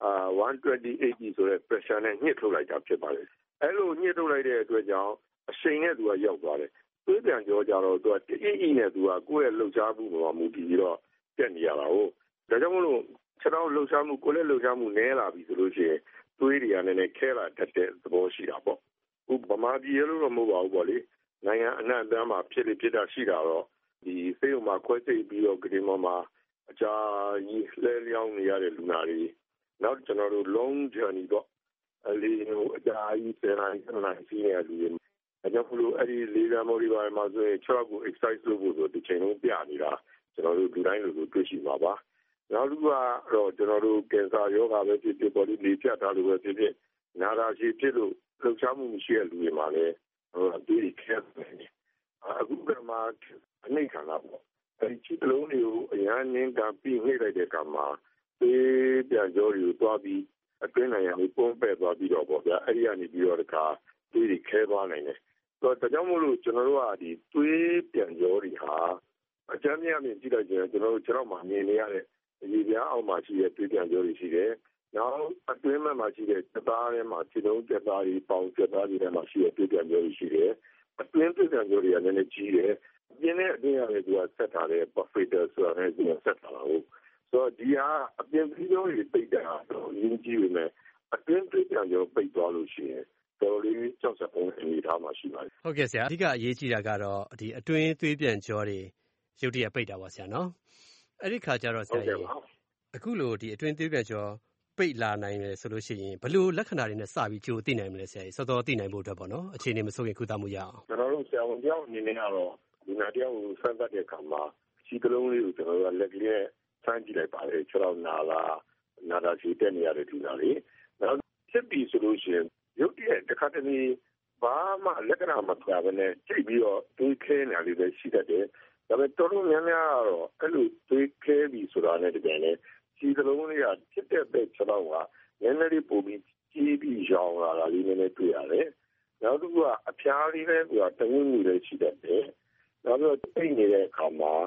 120/80ဆိုတဲ့ pressure နဲ့ညှစ်ထုတ်လိုက်တာဖြစ်ပါတယ်အဲ့လိုညှစ်ထုတ်လိုက်တဲ့အတွက်ကြောင့်အရှိန်နဲ့သူကရောက်သွားတယ်သွေးပြန်ကြောကြတော့သူကတိနဲ့သူကကိုယ့်ရဲ့လှုပ်ရှားမှုပေါ်မှာမူတည်ပြီးတော့တက်နေရတာဟုတ်ဒါကြောင့်မလို့ခြေထောက်လှုပ်ရှားမှုကိုယ်ရဲ့လှုပ်ရှားမှုနည်းလာပြီဆိုလို့ရှိရင်သွေးတွေကလည်းခဲလာတတ်တဲ့သဘောရှိတာပေါ့ဗမာပြည်လို့တော့မဟုတ်ပါဘူးပေါ့လေနိုင်ငံအနှံ့အပြားမှာဖြစ်တာရှိတာတော့ဒီဆေးရုံမှာခွဲစိတ်ပြီးတော့ဂရင်မော်မှာအကြာကြီးလှဲလျောင်းနေရတဲ့လူနာတွေနောက်ကျွန်တော်တို့ long journey ပေါ့အကြာကြီး10နာရီ7နာရီရှိနေရလူတွေအကြောင်းမလို့အဲ့ဒီလေကမော်ဒီပါမှာဆိုရင် truck ကို exercise လုပ်ဖို့ဆိုဒီချိန်လုံးပြနေတာကျွန်တော်တို့လူတိုင်းလိုတွေ့ရှိမှာပါနောက်တစ်ခုကတော့ကျွန်တော်တို့ကင်ဆာယောဂါပဲဖြစ်ပေါ်ဒီလေဖြတ်ထားလို့ပဲဖြစ်နာတာရှိဖြစ်လို့လှုပ်ရှားမှုမရှိတဲ့လူတွေမှာလည်းဒီခဲတယ်အခုကမှအနှိမ့်ခံလာပေါ့အဲဒီချီတလုံးတွေကိုအရန်နင်းကပြီးနှိမ့်လိုက်တဲ့အခါမှာဒီပြန်ကြောတွေကိုတွားပြီးအတွင်းနိုင်ရကိုပုံပဲ့သွားပြီးတော့ပေါ့ဗျာအဲ့ဒီကနေပြီးတော့တခါဒီခဲသွားနိုင်တယ်ဒါကြောင့်မို့လို့ကျွန်တော်တို့ကဒီသွေးပြန်ကြောတွေဟာအကြမ်းမြင့်ကြည့်လိုက်ရင်ကျွန်တော်တို့ကျွန်တော်မှမြင်နေရတဲ့အရေးပြားအောက်မှာရှိတဲ့သွေးပြန်ကြောတွေရှိတယ်နောက်အတွင်းမှာရှိတဲ့ကြက်သားထဲမှာခြေလုံးကြက်သားတွေပေါင်ကြက်သားတွေထဲမှာရှိတဲ့သွေးပြန်ကြောတွေရှိတယ်အတွင်းသွေးပြန်ကြောတွေကလည်းနည်းနည်းကြီးတယ်ပြင်းတဲ့အတင်းရတယ်သူကဆက်ထားတဲ့ buffer ဆိုတာနဲ့သူကဆက်ထားတာဟုတ်ဆိုတော့ဒီဟာအပြင်သွေးကြောတွေပိတ်တာတော့ရင်းကြီးပေမဲ့အတွင်းသွေးပြန်ကြောပိတ်သွားလို့ရှိရင်တော်လေးကြောက်စက်ပုံအနေထားမှာရှိပါတယ်ဟုတ်ကဲ့ဆရာအဓိကအရေးကြီးတာကတော့ဒီအတွင်းသွေးပြန်ကြောတွေရုတ်တရက်ပိတ်တာပါဆရာနော်အဲ့ဒီခါကျတော့ဆရာကြီးအခုလိုဒီအတွင်းသွေးပြန်ကြောပိတ်လာနိုင်တယ်ဆိုလို့ရှိရင်ဘယ်လိုလက္ခဏာတွေနဲ့စပြီးကြိုသိနိုင်မလဲဆရာကြီးစောစောသိနိုင်ဖို့အတွက်ပေါ့နော်အခြေအနေမဆိုးခင်ကုသမှုရအောင်ကျွန်တော်တို့ဆရာဝန်တယောက်အနေနဲ့ကတော့ဒီနာတယောက်ကိုစမ်းသပ်တဲ့အခါမှာခြေကလုံးလေးကိုကျွန်တော်တို့လက်ကလေးစမ်းကြည့်လိုက်ပါတယ်ခြေထောက်နာလားနာတာခြေတက်နေရတဲ့ဒီနာလေးနောက်ဖြစ်ပြီးဆိုလို့ရှိရင်ရုပ်တရက်တစ်ခါတည်းဘာမှလက္ခဏာမပြဘဲနဲ့ကြည့်ပြီးတော့တွေးခဲနေလေးပဲရှိတတ်တယ်ဒါပေမဲ့တော်တော်များများတော့အဲ့လိုတွေးခဲပြီးဆိုတာနဲ့တကယ်နဲ့ခြေကလုံးလေးကဖြစ်တဲ့ပဲခြေထောက်ကနည်းနည်းလေးပိုပြီးကြီးပြီးရောင်လာတာလေးနည်းနည်းတွေ့ရတယ်နောက်တစ်ခုကအဖျားလေးလည်းသူကတဝင်းမှုလည်းရှိတတ်တယ်နောက်တော့တိတ်နေတဲ့အခါမှာခြ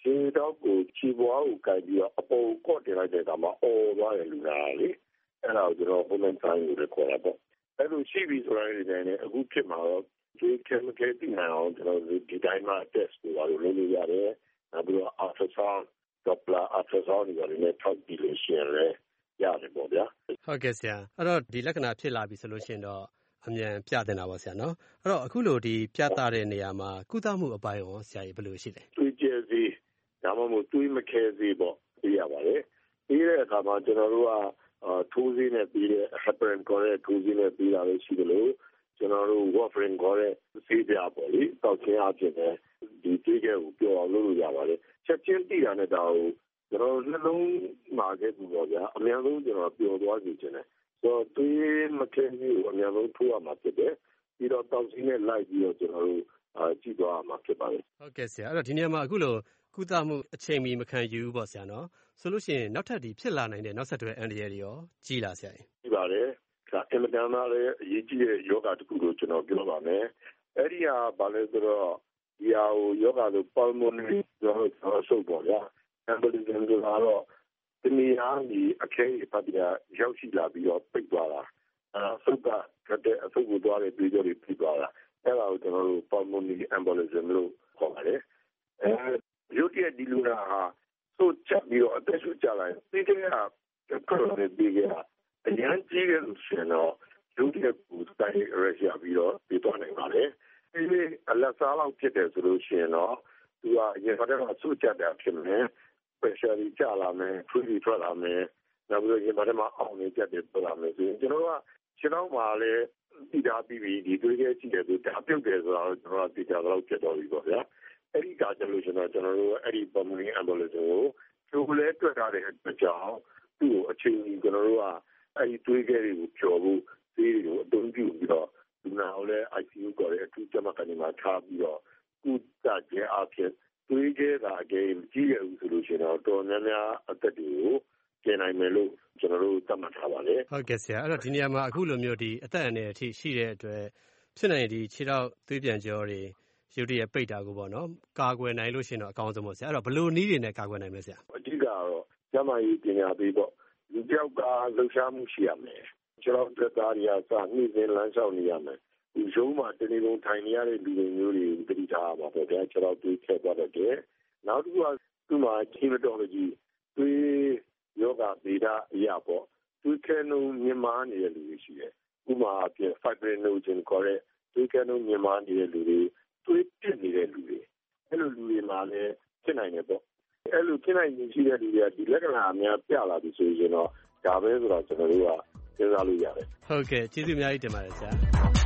ခြေထောက်ကိုခြေပွားကိုကိုက်ပြီးတော့အပေါ်ကော့တင်လိုက်တဲ့အခါမှာအော်သွားတယ်လူနာလေအဲ့ဒါကိုကျွန်တော် human sign လို့ခေါ်တာပေါ့အဲ့လိုရှိပြီဆိုတာတွေနဲ့အခုဖြစ်မှာတော့ဒီchemical တိနိုင်အောင်ကျွန်တော်ဒီတိုင်းမှာ test ကိုလုပ်လို့ရတယ်နောက်ပြီးတော့ ultrasound Doppler ultrasound တွေနဲ့ထောက်ပြီးလို့ရှိရင်လည်းရတယ်ပေါ့ဗျာဟုတ်ကဲ့ဆရာအဲ့တော့ဒီလက္ခဏာဖြစ်လာပြီဆိုလို့ရှိရင်တော့အမြန်ပြတင်တာပါဆရာနော်အဲ့တော့အခုလိုဒီပြသတဲ့နေရာမှာကုသမှုအပိုင်းရောဆရာကြီးဘယ်လိုရှိလဲသွေးကျဲစေးဒါမှမဟုတ်သွေးမခဲစေးပေါ့သိရပါတယ်ပြီးတဲ့အခါမှာကျွန်တော်တို့ကထိုးစေးနဲ့ပြီးတဲ့ heparin ခေါ်တဲ့ထိုးစေးနဲ့ပြီးတာလည်းရှိတယ်လို့ကျွန်တော်တို့ warfarin ခေါ်တဲ့ဆေးပြားပေါ့လေတောက်ခြင်းအပြင်လည်းဒီသွေးကျဲကိုပျော်အောင်လုပ်လို့ရပါတယ်ချက်ချင်းတိတာနဲ့ဒါကိုကျွန်တော်နှလုံးမှာခဲ့ဘူးပေါ့ဗျာအများဆုံးကျွန်တော်ပျော်သွားစေချင်တယ်ဆိုတော့သွေးမခဲစေးကိုအများဆုံးထိုးရမှာဖြစ်တယ်ပြီးတော့တောက်ခြင်းနဲ့လိုက်ပြီးတော့ကျွန်တော်တို့ကြည့်သွားမှာဖြစ်ပါတယ်ဟုတ်ကဲ့ဆရာအဲ့တော့ဒီနေရာမှာအခုလိုကုသမှုအချိန်မီမခံယူဘူးပေါ့ဆရာနော်ဆိုလို့ရှိရင်နောက်ထပ်ဒီဖြစ်လာနိုင်တဲ့နောက်ဆက်တွဲအန္တရာယ်တွေရောကြီးလားဆရာကြီးပါတယ်ဒါအင်မတန်မှလည်းအရေးကြီးတဲ့ယောဂတစ်ခုလို့ကျွန်တော်ပြောပါမယ်အဲ့ဒီဟာဘာလဲဆိုတော့ဒီဟာကိုယောဂလို့ pulmonary ကျွန်တော်ဆုပ်ပေါ့ဗျာ embolism ဆိုတာတော့ဒီနေရာဒီအခဲအပတ်ပြရောက်ရှိလာပြီးတော့ပိတ်သွားတာဆုပ်ကကတဲ့အဆုပ်ကိုသွားတဲ့ပြေးကြောတွေပိတ်သွားတာအဲ့ဒါကိုကျွန်တော်တို့ pulmonary embolism လို့ခေါ်ပါတယ်ရုတ်တရက်ဒီလူနာဟာဆိုချက်ပြီးတော့အသက်ရှူကြလိုက်ပြီးတဲ့အခါကရိုနာဗိုင်းရပ်စ်အရန်ကြီးတဲ့လူရှင်တော့ရုတ်တရက်ကိုတိုင်းရရပြီးတော့ပြေးသွားနိုင်ပါတယ်ဒီအလက်စားလောက်ဖြစ်တယ်ဆိုလို့ရှိရင်တော့သူကအရင်ကတော့ဆိုချက်တာဖြစ်မယ် pressure ကြီးကျလာမယ် fluid ထွက်လာမယ်နောက်ပြီးရင်ဘာမှအောင်နေကြတယ်ပေါ်လာမယ်ဆိုရင်ကျွန်တော်ကခြေထောက်မှာလည်းတိတာပြီးပြီဒီတွေးခဲကြည့်တယ်ဆိုဒါပြုတ်တယ်ဆိုတော့ကျွန်တော်ကတိတာတော့ဖြစ်တော့ပြီပေါ့ဗျာအဲ့ဒီကကြလို့ကျွန်တော်တို့အဲ့ဒီ pulmonary embolism ကိုကျိုးလဲတွေ့ထားတဲ့အကြောင်းသူ့ကိုအချိန်ကြီးကျွန်တော်တို့ကအဲ့ဒီတွေးခဲတွေကိုဖြော်ဖို့သေးတွေကိုအသုံးပြုပြီးတော့လူနာကိုလည်း ICU ကိုလည်းအထူးကျမကနေမှာထားပြီးတော့ကုသခြင်းအဖြစ်တွေးခဲတာအကယ်ကြီးရဦးဆိုလို့ရှိရင်တော့တော်များများအသက်တွေကိုကျင်နိုင်မယ်လို့ကျွန်တော်တို့သတ်မှတ်ထားပါတယ်ဟုတ်ကဲ့ဆရာအဲ့တော့ဒီနေရာမှာအခုလိုမျိုးဒီအသက်အန္တရာယ်အထိရှိတဲ့အတွက်ဖြစ်နိုင်ဒီခြေထောက်သွေးပြန်ကြောတွေရုတ်တရက်ပိတ်တာကိုပေါ့နော်ကာကွယ်နိုင်လို့ရှိရင်တော့အကောင်းဆုံးပေါ့ဆရာအဲ့တော့ဘယ်လိုနည်းတွေနဲ့ကာကွယ်နိုင်မလဲဆရာအဓိကတော့ကျန်းမာရေးပညာပေးပေါ့လူတယောက်ကလှုပ်ရှားမှုရှိရမယ်ခြေထောက်သက်သားတွေကစနှိမ့်စင်လမ်းလျှောက်နေရမယ်ဒီရုံးမှာတနေ့လုံးထိုင်နေရတဲ့လူတွေမျိုးတွေတတိထားပါပေါ့ဗျာခြေထောက်သွေးခဲသွားတဲ့နောက်တစ်ခုကသူ့မှာ hematology သွေးယောဂဗေဒအရာပေါ့သွေးခဲနှုန်းမြင့်မားနေတဲ့လူတွေရှိတယ်ဥပမာအပြင် fibrinogen ခေါ်တဲ့သွေးခဲနှုန်းမြင့်မားနေတဲ့လူတွေသွေးပြည့်နေတဲ့လူတွေအဲ့လိုလူတွေမှာလည်းဖြစ်နိုင်တယ်ပေါ့အဲ့လိုဖြစ်နိုင်ရင်ရှိတဲ့လူတွေကဒီလက္ခဏာအများပြလာပြီဆိုရင်တော့ဒါပဲဆိုတော့ကျွန်တော်တို့ကစဉ်းစားလို့ရတယ်ဟုတ်ကဲ့ကျေးဇူးအများကြီးတင်ပါတယ်ဆရာ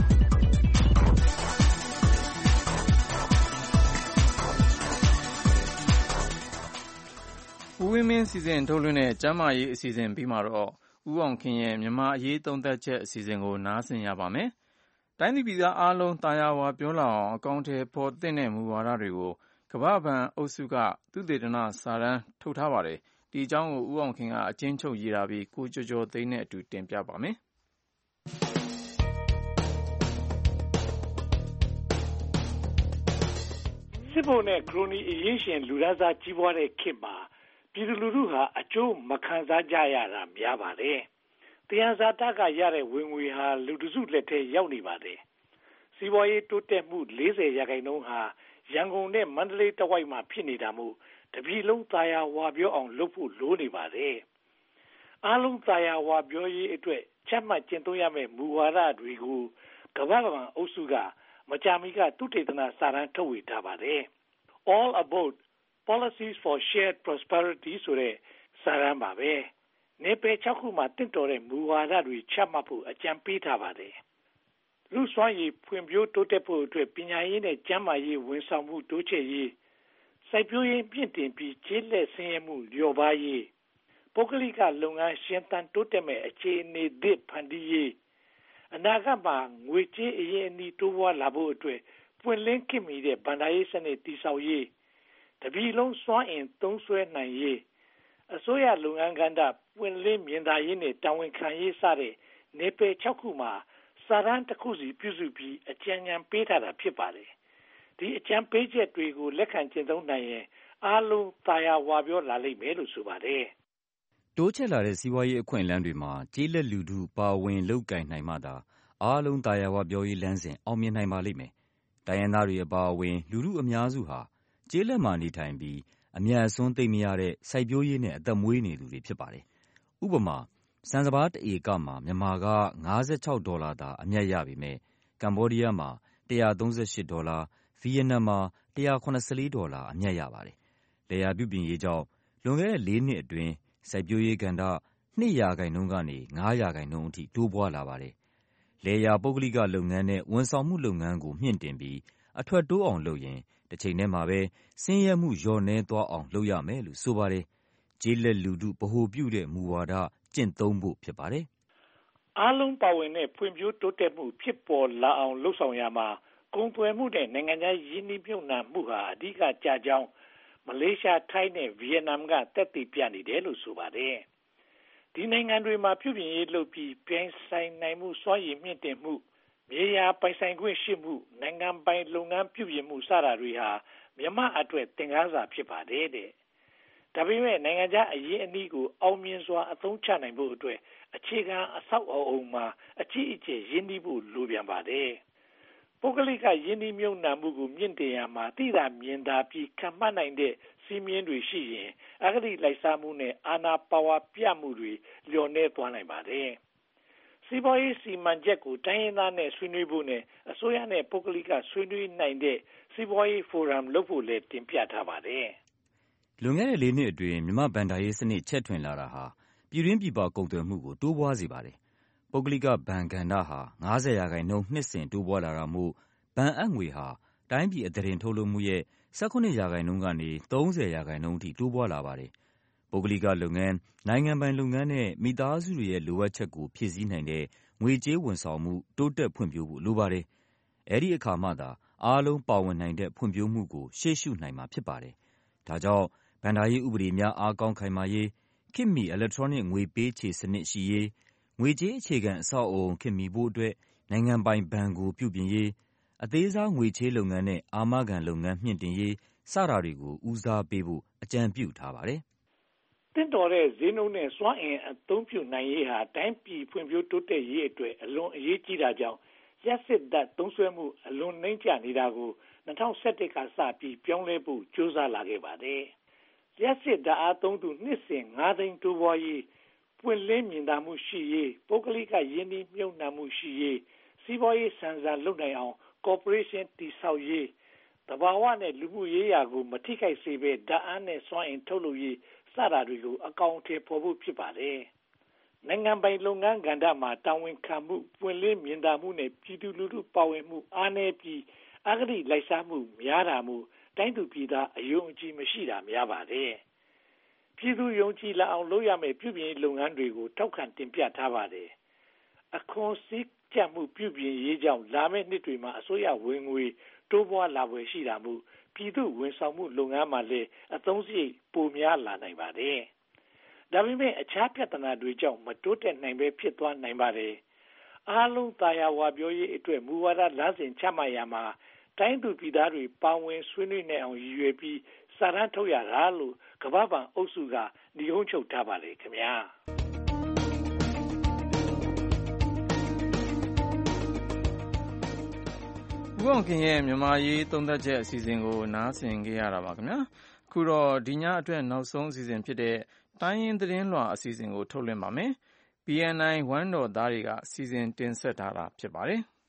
ဦးဝင်းမင်းစီစဉ်ထုတ်လွှင့်တဲ့ကျမ်းမာရေးအစီအစဉ်ပြီးမှာတော့ဦးအောင်ခင်ရဲ့မြန်မာအရေးသုံးသပ်ချက်အစီအစဉ်ကိုနားဆင်ရပါမယ်။တိုင်းပြည်ပြည်သားအားလုံးတာယာဝပြောလာအောင်အကောင့်ထဲပေါ်သင့်တဲ့မူဝါဒတွေကိုကမ္ဘာ့ဘဏ်အုပ်စုကသုတေသနစာတမ်းထုတ်ထားပါတယ်။ဒီအကြောင်းကိုဦးအောင်ခင်ကအကျဉ်းချုပ်ရေးထားပြီးကိုကျော်ကျော်သိန်းနဲ့အတူတင်ပြပါမယ်။စစ်ဘုံနဲ့ခရိုနီအရေးရှင်လူသားစားကြီးပွားတဲ့ခေတ်မှာပြည်သူလူထုဟာအကျိုးမခံစားကြရတာများပါတယ်။တရားစာတကရတဲ့ဝင်ငွေဟာလူတစုလက်ထဲရောက်နေပါတယ်။စီးပွားရေးတိုးတက်မှု40%ဟာရန်ကုန်နဲ့မန္တလေးတဝိုက်မှာဖြစ်နေတာမို့တပြည်လုံးသာယာဝပြောအောင်လုပ်ဖို့လိုနေပါတယ်။အားလုံးသာယာဝပြောရေးအတွက်ချမှတ်ကျင့်သုံးရမယ့်မူဝါဒတွေကိုကမ္ဘာ့ဘဏ်အုပ်စုကမကြာမီကသုတေသနစာတမ်းထုတ်ဝေထားပါတယ်။ All About Policies for Shared Prosperity ဆိုတဲ့စာတမ်းပါပဲ။နယ်ပယ်6ခုမှာတင့်တော်တဲ့မူဝါဒတွေချမှတ်ဖို့အကြံပေးထားပါတယ်။လူစွမ်းရည်ဖွံ့ဖြိုးတိုးတက်ဖို့အတွက်ပညာရေးနဲ့ကျန်းမာရေးဝန်ဆောင်မှုတိုးချဲ့ရေးစိုက်ပျိုးရေးမြင့်တင်ပြီးကျေးလက်ဆင်းရဲမှုလျော့ပါးရေးပုဂ္ဂလိကလုပ်ငန်းရှင်သန်တိုးတက်မဲ့အခြေအနေသစ်ဖန်တီးရေးအနာဂတ်မှာငွေကြေးအရင်းအနှီးတိုးပွားလာဖို့အတွက်ပွင့်လင်းခင်မီတဲ့ဗန္ဒာရေးစနစ်တည်ဆောက်ရေးတပြည်လုံးစွမ်းအင်သုံးစွဲနိုင်ရေးအစိုးရလုပ်ငန်းကဏ္ဍပွင့်လင်းမြင်သာရေးနဲ့တာဝန်ခံရေးစတဲ့နေပယ်6ခုမှာစာတမ်းတစ်ခုစီပြုစုပြီးအကြံဉာဏ်ပေးထားတာဖြစ်ပါတယ်ဒီအကြံပေးချက်တွေကိုလက်ခံကျင့်သုံးနိုင်ရင်အားလုံးသာယာဝပြောလာလိမ့်မယ်လို့ဆိုပါတယ်။တိုးချဲ့လာတဲ့စီးပွားရေးအခွင့်အလမ်းတွေမှာကျေးလက်လူထုပါဝင်လုပ်ကိုင်နိုင်မှသာအားလုံးသာယာဝပြောရေးလမ်းစဉ်အောင်မြင်နိုင်ပါလိမ့်မယ်။တိုင်းရင်းသားတွေအပါအဝင်လူထုအများစုဟာကျေးလက်မှာနေထိုင်ပြီးအမြတ်အစွန်းသိပ်မရတဲ့စိုက်ပျိုးရေးနဲ့အသက်မွေးနေသူတွေဖြစ်ပါတယ်။ဥပမာဆန်စပါးတစ်ဧကမှာမြန်မာက$56သာအမြတ်ရပေမယ့်ကမ္ဘောဒီးယားမှာ$138ဗီယက်နမ်မှာ$174အမြတ်ရပါတယ်။လယ်ယာပြုပြင်ရေးကြောင့်လွန်ခဲ့တဲ့4 နှစ်အတွင်းစိုက်ပျိုးရေးကဏ္ဍ2%ကနေ5%အထိတိုးပွားလာပါတယ်။လယ်ယာပုဂ္ဂလိကလုပ်ငန်းနဲ့ဝန်ဆောင်မှုလုပ်ငန်းကိုမြှင့်တင်ပြီးအထွက်တိုးအောင်လုပ်ရင်တစ်ချိန်တည်းမှာပဲဆင်းရဲမှုလျော့နည်းသွားအောင်လုပ်ရမယ်လို့ဆိုပါတယ်။ကျေးလက်လူထုဗဟိုပြုတဲ့မူဝါဒကျင့်သုံးဖို့ဖြစ်ပါတယ်။အားလုံးပါဝင်တဲ့ဖွံ့ဖြိုးတိုးတက်မှုဖြစ်ပေါ်လာအောင်လှုပ်ဆောင်ရမှာကုန်သွယ်မှုနဲ့နိုင်ငံခြားရင်းနှီးမြှုပ်နှံမှုဟာအဓိကကျကြောင်းမလေးရှားထိုင်းနဲ့ဗီယက်နမ်ကသက်သေပြနေတယ်လို့ဆိုပါတယ်။ဒီနိုင်ငံတွေမှာပြုပြင်ရေးလုပ်ပြီးပြိုင်ဆိုင်နိုင်မှုစွမ်းရည်မြင့်တင်မှုမြေယာပိုင်ဆိုင်ခွင့်ရှိမှုနိုင်ငံပိုင်လုပ်ငန်းပြုပြင်မှုစတာတွေဟာမြန်မာအတွက်သင်ခန်းစာဖြစ်ပါတယ်တဲ့။ဒါပေမဲ့နိုင်ငံခြားအရေးအနည်းကိုအောင်မြင်စွာအသုံးချနိုင်ဖို့အတွက်အခြေခံအဆောက်အအုံမှာအကြီးအကျယ်ရင်းနှီးဖို့လိုပြန်ပါတယ်။ပုဂ္ဂလိကယင်းနှီးမြှုပ်နှံမှုကိုမြင့်တင်ရမှာသိသာမြင်သာပြီးခံမှတ်နိုင်တဲ့စီးမြင်တွေရှိရင်အဂတိလိုက်စားမှုနဲ့အာဏာပါဝါပြမှုတွေလျော့နည်းသွားနိုင်ပါတယ်။စီးပွားရေးစီမံချက်ကိုတိုင်းရင်းသားနဲ့ဆွေးနွေးဖို့နဲ့အစိုးရနဲ့ပုဂ္ဂလိကဆွေးနွေးနိုင်တဲ့စီးပွားရေးဖိုရမ်လုပ်ဖို့လည်းတင်ပြထားပါတယ်။လွန်ခဲ့တဲ့4 နှစ်အတွင်းမြန်မာဘဏ္ဍာရေးစနစ်ချဲ့ထွင်လာတာဟာပြည်တွင်းပြည်ပကုန်သွယ်မှုကိုတိုးပွားစေပါတယ်။ပုဂ္ဂလိကဘဏ်ကဏ္ဍဟာ50%နှစ်စဉ်တိုးပွားလာတာမို့ဘဏ်အပ်ငွေဟာတိုင်းပြည်အသားတင်ထုတ်လုပ်မှုရဲ့18%ကနေ30%အထိတိုးပွားလာပါတယ်။ပုဂ္ဂလိကလုပ်ငန်းနိုင်ငံပိုင်လုပ်ငန်းနဲ့မိသားစုတွေရဲ့လိုအပ်ချက်ကိုဖြည့်ဆည်းနိုင်တဲ့ငွေကြေးဝန်ဆောင်မှုတိုးတက်ဖွံ့ဖြိုးဖို့လိုပါတယ်။အဲဒီအခါမှသာအားလုံးပါဝင်နိုင်တဲ့ဖွံ့ဖြိုးမှုကိုရှေ့ရှုနိုင်မှာဖြစ်ပါတယ်။ဒါကြောင့်ဘဏ္ဍာရေးဥပဒေများအားကောင်းခိုင်မာရေးခေတ်မီအီလက်ထရောနစ်ငွေပေးချေစနစ်ရှိရေးငွေကြေးအခြေခံအဆောက်အအုံခေတ်မီဖို့အတွက်နိုင်ငံပိုင်ဘဏ်ကိုပြုပြင်ရေးအသေးစားငွေချေးလုပ်ငန်းနဲ့အာမခံလုပ်ငန်းမြှင့်တင်ရေးစတာတွေကိုဦးစားပေးဖို့အကြံပြုထားပါတယ်။တင့်တော်တဲ့ဈေးနှုန်းနဲ့စွမ်းအင်အသုံးပြုနိုင်ရေးဟာတိုင်းပြည်ဖွံ့ဖြိုးတိုးတက်ရေးအတွက်အလွန်အရေးကြီးတာကြောင့်လျှပ်စစ်ဓာတ်သုံးစွဲမှုအလွန်နှိမ့်ကျနေတာကို2011ကစပြီးပြောင်းလဲဖို့ကြိုးစားလာခဲ့ပါတယ်။လျှပ်စစ်ဓာတ်အားသုံးသူနှစ်စဉ်5 သိန်းတိုးပွားရေးပွင့်လင်းမြင်သာမှုရှိရေးပုဂ္ဂလိကယင်းနှီးမြှုပ်နှံမှုရှိရေးစီးပွားရေးဆန်ဆန်လုပ်နိုင်အောင်ကော်ပိုရေးရှင်းတည်ဆောက်ရေးသဘာဝနဲ့လူမှုရေးရာကိုမထိခိုက်စေဘဲဓာတ်အားနဲ့စွမ်းအင်ထုတ်လုပ်ရေးစတာတွေကိုအကောင်အထည်ဖော်ဖို့ဖြစ်ပါတယ်။နိုင်ငံပိုင်လုပ်ငန်းကဏ္ဍမှာတာဝန်ခံမှုပွင့်လင်းမြင်သာမှုနဲ့ပြည်သူလူထုပါဝင်မှုအားနည်းပြီးအဂတိလိုက်စားမှုများတာမို့တိုင်းသူပြည်သားအယုံအကြည်မရှိတာများပါတယ်။ပြည်သူယုံကြည်လာအောင်လုပ်ရမယ့်ပြုပြင်ရေးလုပ်ငန်းတွေကိုထောက်ခံတင်ပြထားပါတယ်။အခွန်စည်းကျပ်မှုပြုပြင်ရေးကြောင့်လာမယ့်နှစ်တွေမှာအစိုးရဝင်ငွေတိုးပွားလာဖွယ်ရှိတာမို့ပြည်သူဝန်ဆောင်မှုလုပ်ငန်းမှာလည်းအသုံးစရိတ်ပိုများလာနိုင်ပါတယ်။ဒါပေမဲ့အခြားပြဿနာတွေကြောင့်မတိုးတက်နိုင်ပဲဖြစ်သွားနိုင်ပါတယ်။အားလုံးသာယာဝပြောရေးအတွက်မူဝါဒလမ်းစဉ်ချမှတ်ရမှာတိုင်းသူပြည်သားတွေပါဝင်ဆွေးနွေးနိုင်အောင်ရည်ရွယ်ပြီးစာတမ်းထုတ်ရတာလို့ကမ္ဘာ့ဘဏ်အုပ်စုကညွှန်ချုပ်ထားပါလေခင်ဗျာ။ဦးအောင်ခင်ရဲ့မြန်မာရေးသုံးသပ်ချက်အစီအစဉ်ကိုနားဆင်ကြရတာပါခင်ဗျာ။ခုတော့ဒီညအတွက်နောက်ဆုံးအစီအစဉ်ဖြစ်တဲ့တိုင်းရင်းသတင်းလွှာအစီအစဉ်ကိုထုတ်လွှင့်ပါမယ်။ BNI ဝမ်းတော်သားတွေကစီစဉ်တင်ဆက်ထားတာဖြစ်ပါတယ်။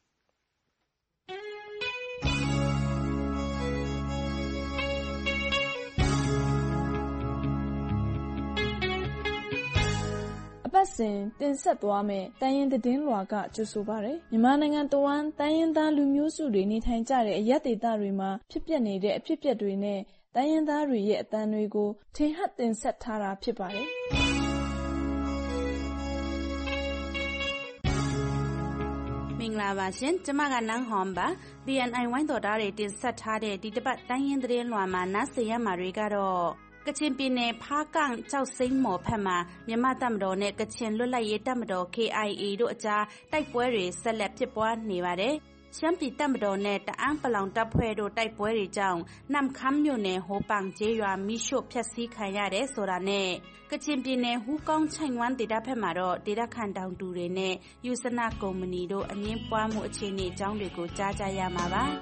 ပတ်စဉ်တင်ဆက်သွားမယ့်တိုင်းရင်းသတင်းလွှာကကြိုဆိုပါရယ်မြန်မာနိုင်ငံတဝန်းတိုင်းရင်းသားလူမျိုးစုတွေနေထိုင်ကြတဲ့အရပ်ဒေသတွေမှာဖြစ်ပျက်နေတဲ့အဖြစ်အပျက်တွေနဲ့တိုင်းရင်းသားတွေရဲ့အသံတွေကိုထင်ဟပ်တင်ဆက်ထားတာဖြစ်ပါတယ်မင်္ဂလာပါရှင်ကျမကနန်းဟွန်ပါ BNI ဝိုင်းတော်သားတွေတင်ဆက်ထားတဲ့ဒီတစ်ပတ်တိုင်းရင်းသတင်းလွှာမှာနားဆင်ရမှာတွေကတော့ကချင်ပြည်နယ်ဖားကန့်ကျောက်စိမ်းမော်ဖက်မှာမြန်မာတပ်မတော်နဲ့ကချင်လွတ်လပ်ရေးတပ်မတော် KIA တို့အကြားတိုက်ပွဲတွေဆက်လက်ဖြစ်ပွားနေပါတယ်။ရှမ်းပြည်တပ်မတော်နဲ့တအန်းပလောင်တပ်ဖွဲ့တို့တိုက်ပွဲတွေကြောင့်နမ်ခမ်းမြို့နယ်ဟိုပန်ကျေးရွာမိရှို့ဖျက်ဆီးခံရတယ်ဆိုတာနဲ့ကချင်ပြည်နယ်ဟူးကောင်းချိုင်ဝမ်ဒေသဘက်မှာတော့ဒေသခံတောင်သူတွေနဲ့ယူဆနာကုမ္ပဏီတို့အငင်းပွားမှုအခြေအနေအကြောင်းတွေကိုကြားကြရမှာပါ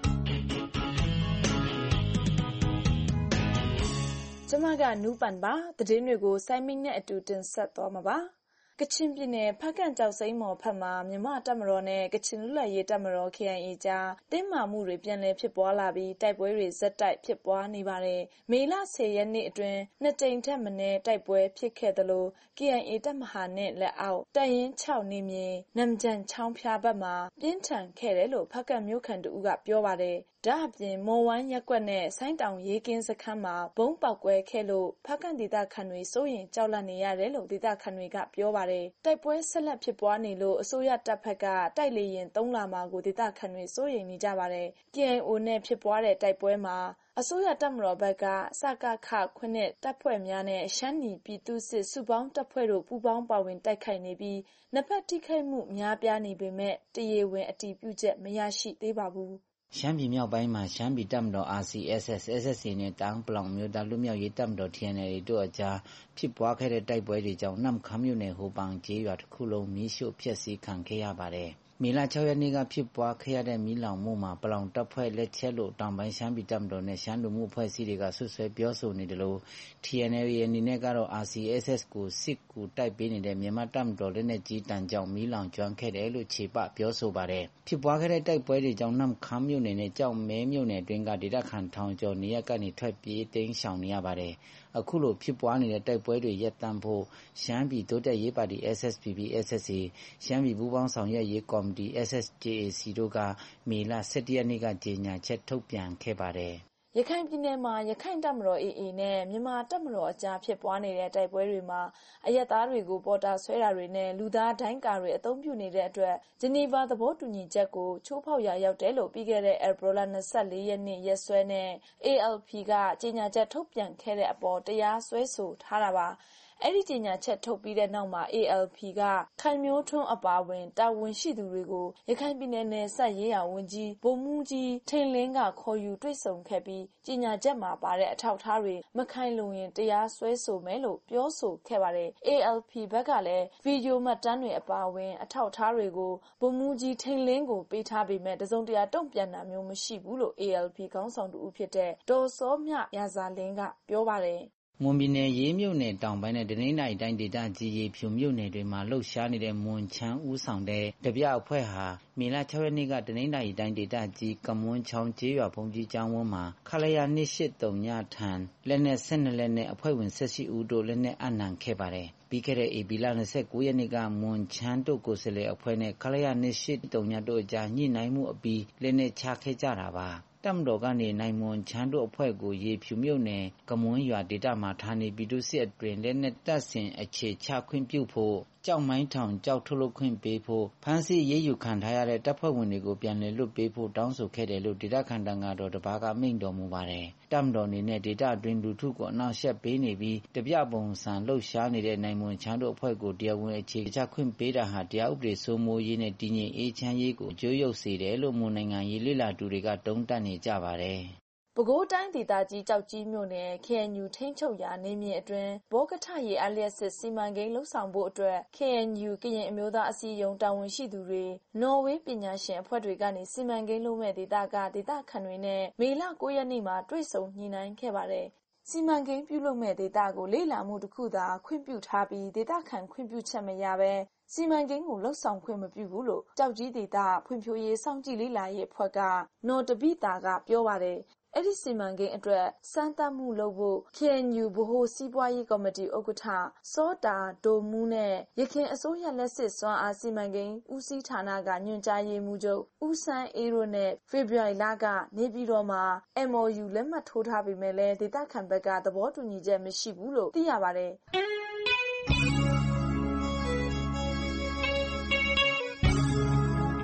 ကျမကနူးပန်ပါသတင်းတွေကိုစိုင်းမင်းနဲ့အတူတင်ဆက်သွားမှာပါကချင်ပြည်နယ်ဖားကန့်ကျောက်စိမ်းမော်ဖက်မှာမြန်မာတပ်မတော်နဲ့ကချင်လူလတ်ရေးတပ်မတော် KIA ကြားတင်းမာမှုတွေပြန်လည်ဖြစ်ပွားလာပြီးတိုက်ပွဲတွေဇက်တိုက်ဖြစ်ပွားနေပါတယ်။မေလ10ရက်နေ့အတွင်းနှစ်ကြိမ်ထက်မနည်းတိုက်ပွဲဖြစ်ခဲ့သလို KIA တပ်မဟာနဲ့လက်အောက်တပ်ရင်း6နေမြေနမ်ဂျန်ချောင်းဖျားဘက်မှာပြင်းထန်ခဲ့တယ်လို့ဖားကန့်မြို့ခံတို့ကပြောပါတယ်။ဒါအပြင်မော်ဝမ်းရက်ကွက်နဲ့ဆိုင်းတောင်ရေးကင်းစခန်းမှာဘုံပေါက်ကွဲခဲ့လို့ဖားကန့်ဒေသခံတွေစိုးရင်ကြောက်လန့်နေရတယ်လို့ဒေသခံတွေကပြောပါတယ်။တိုက်ပွဲဆက်လက်ဖြစ်ပွားနေလို့အစိုးရတပ်ဖက်ကတိုက်လေရင်3လမှာကိုဒေသခံတွေစိုးရိမ်နေကြပါတယ်။ KIO နဲ့ဖြစ်ပွားတဲ့တိုက်ပွဲမှာအစိုးရတပ်မတော်ဘက်ကစကခခွနဲ့တပ်ဖွဲ့များနဲ့ရှမ်းနီပြည်သူစစ်စုပေါင်းတပ်ဖွဲ့တို့ပူးပေါင်းပါဝင်တိုက်ခိုက်နေပြီးနှစ်ဖက်ထိခိုက်မှုများပြားနေပေမဲ့တရားဝင်အတည်ပြုချက်မရရှိသေးပါဘူး။ရှမ်းပြည်မြောက်ပိုင်းမှာရှမ်းပြည်တပ်မတော် RCSS, SSA နဲ့တအန်းပလောင်မျိုးသားလူမျိုးရေးတပ်မတော် TNLA တို့အကြားဖြစ်ပွားခဲ့တဲ့တိုက်ပွဲတွေကြောင့်နမ်ခမ်းမြို့နယ်ဟိုပန်ကျေးရွာတစ်ခုလုံးမီးရှို့ဖျက်ဆီးခံခဲ့ရပါတယ်။မေလ6ရက်နေ့ကဖြစ်ပွားခဲ့ရတဲ့မီးလောင်မှုမှာပလောင်တပ်ဖွဲ့လက်ချက်လို့တောင်ပိုင်းရှမ်းပြည်တပ်မတော်နဲ့ရှမ်းလူမှုအဖွဲ့အစည်းတွေကဆွဆွဲပြောဆိုနေတယ်လို့ TNLA အနေနဲ့ကတော့ RCSS ကိုစစ်ကူတိုက်ပေးနေတဲ့မြန်မာတပ်မတော်လက်နက်ကြီးတန်ကြောင့်မီးလောင်ကျွမ်းခဲ့တယ်လို့ခြေပပြောဆိုပါတယ်။ဖြစ်ပွားခဲ့တဲ့တိုက်ပွဲတွေကြောင့်နမ်ခမ်းမြို့နယ်နဲ့ကြောက်မဲမြို့နယ်အတွင်းကဒေသခံထောင်ကျော်နေရပ်ကနေထွက်ပြေးတိမ်းရှောင်နေရပါတယ်။အခုလိုဖြစ်ပွားနေတဲ့တိုက်ပွဲတွေရပ်တန့်ဖို့ရှမ်းပြည်တိုးတက်ရေးပါတီ SSPP, SSA ရှမ်းပြည်ပူးပေါင်းဆောင်ရွက်ရေးကော်မတီ SSJAC တို့ကမေလ17ရက်နေ့ကကြေညာချက်ထုတ်ပြန်ခဲ့ပါတယ်။ရခိုင်ပြည်နယ်မှာရခိုင်တပ်မတော် AA နဲ့မြန်မာတပ်မတော်အကြားဖြစ်ပွားနေတဲ့တိုက်ပွဲတွေမှာအရက်သားတွေကိုပေါ်တာဆွဲတာတွေနဲ့လူသားဒိုင်းကာတွေအသုံးပြုနေတဲ့အတွက်ဂျနီဗာသဘောတူညီချက်ကိုချိုးဖောက်ရာရောက်တယ်လို့ပြီးခဲ့တဲ့ဧပြီလ24ရက်နေ့ရက်စွဲနဲ့ ALP ကကြေညာချက်ထုတ်ပြန်ခဲ့တဲ့အပေါ်တရားစွဲဆိုထားတာပါ။အဲ့ဒီကြေညာချက်ထုတ်ပြီးတဲ့နောက်မှာ ALP ကခိုင်မျိုးထွန်းအပါဝင်တာဝန်ရှိသူတွေကိုရခိုင်ပြည်နယ်နယ်စပ်ရေးရာဝန်ကြီးဗိုလ်မှူးကြီးထိန်လင်းကခေါ်ယူတွေ့ဆုံခဲ့ပြီးကြေညာချက်မှာပါတဲ့အထောက်အထားတွေမခိုင်လုံရင်တရားစွဲဆိုမယ်လို့ပြောဆိုခဲ့ပါတယ်။ ALP ဘက်ကလည်းဗီဒီယိုမှတ်တမ်းတွေအပါဝင်အထောက်အထားတွေကိုဗိုလ်မှူးကြီးထိန်လင်းကိုပေးထားပေမဲ့တစုံတရာတုံ့ပြန်တာမျိုးမရှိဘူးလို့ ALP ခေါင်းဆောင်တူဖြစ်တဲ့ဒေါ်စောမြရာဇာလင်းကပြောပါတယ်။မွန်ပြည်နယ်ရေးမြို့နယ်တောင်ပိုင်းနဲ့တနင်္သာရီတိုင်းဒေသကြီးရေဖြူမြို့နယ်တွေမှာလှုပ်ရှားနေတဲ့မွန်ချမ်းဦးဆောင်တဲ့တပြအဖွဲ့ဟာမေလ6ရက်နေ့ကတနင်္သာရီတိုင်းဒေသကြီးကမွန်းချောင်းကျေးရွာဘုံကြီးကျောင်းဝန်းမှာခလရ283ညထံလက်နဲ့12လက်နဲ့အဖွဲ့ဝင်18ဦးတို့လက်နဲ့အနံခဲ့ပါတယ်။ပြီးခဲ့တဲ့ဧပြီလ29ရက်နေ့ကမွန်ချမ်းတို့ကိုယ်စားလှယ်အဖွဲ့နဲ့ခလရ283ညတို့အကြားညှိနှိုင်းမှုအပြီးလက်နဲ့ချခဲ့ကြတာပါ။တပ်မတော်ကနေနိုင်မွန်ချမ်းတို့အဖွဲ့ကိုရေဖြူမြို့နယ်ကမွန်းရွာဒေသမှာဌာနေပြည်သူစစ်အတွင်လက်နက်တပ်ဆင်အခြေချခွင့်ပြုဖို့ကြောက်မိုင်းထောင်ကြောက်ထုတ်လုပ်ခွင့်ပေးဖို့ဖမ်းဆီးရေးယူခံထားရတဲ့တပ်ဖွဲ့ဝင်တွေကိုပြန်လည်လွတ်ပေးဖို့တောင်းဆိုခဲ့တယ်လို့ဒေသခံတန်ဃာတော်တစ်ပါးကမိန့်တော်မူပါတယ်။တပ်မတော်အနေနဲ့ဒေသအတွင်းလူထုကိုအနှောက်အယှက်ပေးနေပြီးတပြပုံစံလှုပ်ရှားနေတဲ့နိုင်မွန်ချမ်းတို့အဖွဲ့ကိုတရားဝင်အခြေချခွင့်ပေးတာဟာတရားဥပဒေစိုးမိုးရေးနဲ့တည်ငြိမ်အေးချမ်းရေးကိုအကျိုးရောက်စေတယ်လို့မွန်နိုင်ငံရေးလေ့လာသူတွေကတုံ့တက်နေကြပါတယ်။ပဲခူးတိုင်းဒေသကြီးကျောက်ကြီးမြို့နယ် KNU ထိန်းချုပ်ရာနေမြေအတွင်းဘောကထရေအားလျက်စစ်စီမံကိန်းလှုပ်ဆောင်ဖို့အတွက် KNU ကရင်အမျိုးသားအစည်းအရုံးတာဝန်ရှိသူတွေနော်ဝေးပညာရှင်အဖွဲ့တွေကနေစီမံကိန်းလုပ်မဲ့ဒေသကဒေသခံတွေနဲ့မေလ9ရက်နေ့မှာတွေ့ဆုံညှိနှိုင်းခဲ့ပါတယ်။စီမံကိန်းပြုလုပ်မဲ့ဒေသကိုလေ့လာမှုတစ်ခုသာခွင့်ပြုထားပြီးဒေသခံခွင့်ပြုချက်မရဘဲစီမံကိန်းကိုလှုပ်ဆောင်ခွင့်မပြုဘူးလို့ကြောက်ကြီးဒေသဖွံ့ဖြိုးရေးစောင့်ကြည့်လေ့လာရေးအဖွဲ့ကနော်တပိတာကပြောပါတယ်။အဲ့ဒီစီမံကိန်းအတွက်စမ်းသပ်မှုလုပ်ဖို့ KNU ဗဟိုစီးပွားရေးကော်မတီဥက္ကဋ္ဌစောတာဒိုမူးနဲ့ရခိုင်အစိုးရလက်စစ်စွမ်းအားစီမံကိန်းဦးစီးဌာနကညွှန်ကြားရေးမှူးချုပ်ဦးဆန်းအေးတို့နဲ့ဖေဖော်ဝါရီလကနေပြည်တော်မှာ MOU လက်မှတ်ထိုးထားပေမဲ့လည်းဒေသခံဘက်ကသဘောတူညီချက်မရှိဘူးလို့သိရပါတယ်။အ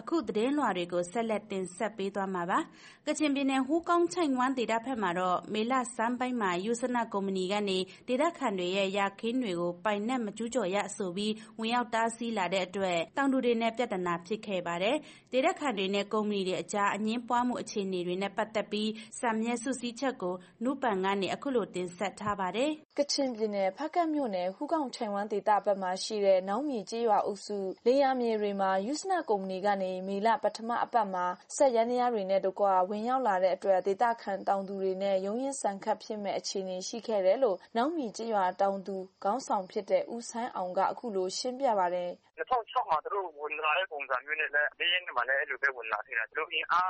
အခုသတင်းလွှာတွေကိုဆက်လက်တင်ဆက်ပေးသွားမှာပါ။ကချင်ပြည်နယ်ဟူးကောင်းချိုင်ဝမ်ဒေသဘက်မှာတော့မေလစမ်းပိုင်းမှာယူဆနာကုမ္ပဏီကနေဒေသခံတွေရဲ့ရခင်းတွေကိုပိုင်နဲ့မကျူးကျော်ရဆိုပြီးဝင်ရောက်တားဆီးလာတဲ့အတွက်တောင်သူတွေနဲ့ပြဿနာဖြစ်ခဲ့ပါတယ်။ဒေသခံတွေနဲ့ကုမ္ပဏီတွေအကြားအငင်းပွားမှုအခြေအနေတွေနဲ့ပတ်သက်ပြီးစာမျက်စုစည်းချက်ကိုနုပန်ကနေအခုလိုတင်ဆက်ထားပါတယ်။ကချင်ပြည်နယ်ဖားကတ်မြို့နယ်ဟူးကောင်းချိုင်ဝမ်ဒေသဘက်မှာရှိတဲ့နောင်မြေကျေးရွာအုပ်စုလေယာမြေတွေမှာယူဆနာကုမ္ပဏီကနေမေလပထမအပတ်မှာဆက်ရန်တရားတွေနဲ့တကွဝင်ရောက်လာတဲ့အတွက်ဒေသခံတောင်သူတွေနဲ့ရုံးရင်ဆန်ခတ်ဖြစ်မဲ့အခြေအနေရှိခဲ့တယ်လို့နောင်မြေကျေးရွာတောင်သူခေါင်းဆောင်ဖြစ်တဲ့ဦးဆန်းအောင်ကအခုလိုရှင်းပြပါတယ်။2006မှာတို့ဝင်လာတဲ့ပုံစံမျိုးနဲ့လည်း၄ရက်မှာလည်းအဲ့လိုပဲဝင်လာခဲ့တာတို့အင်အား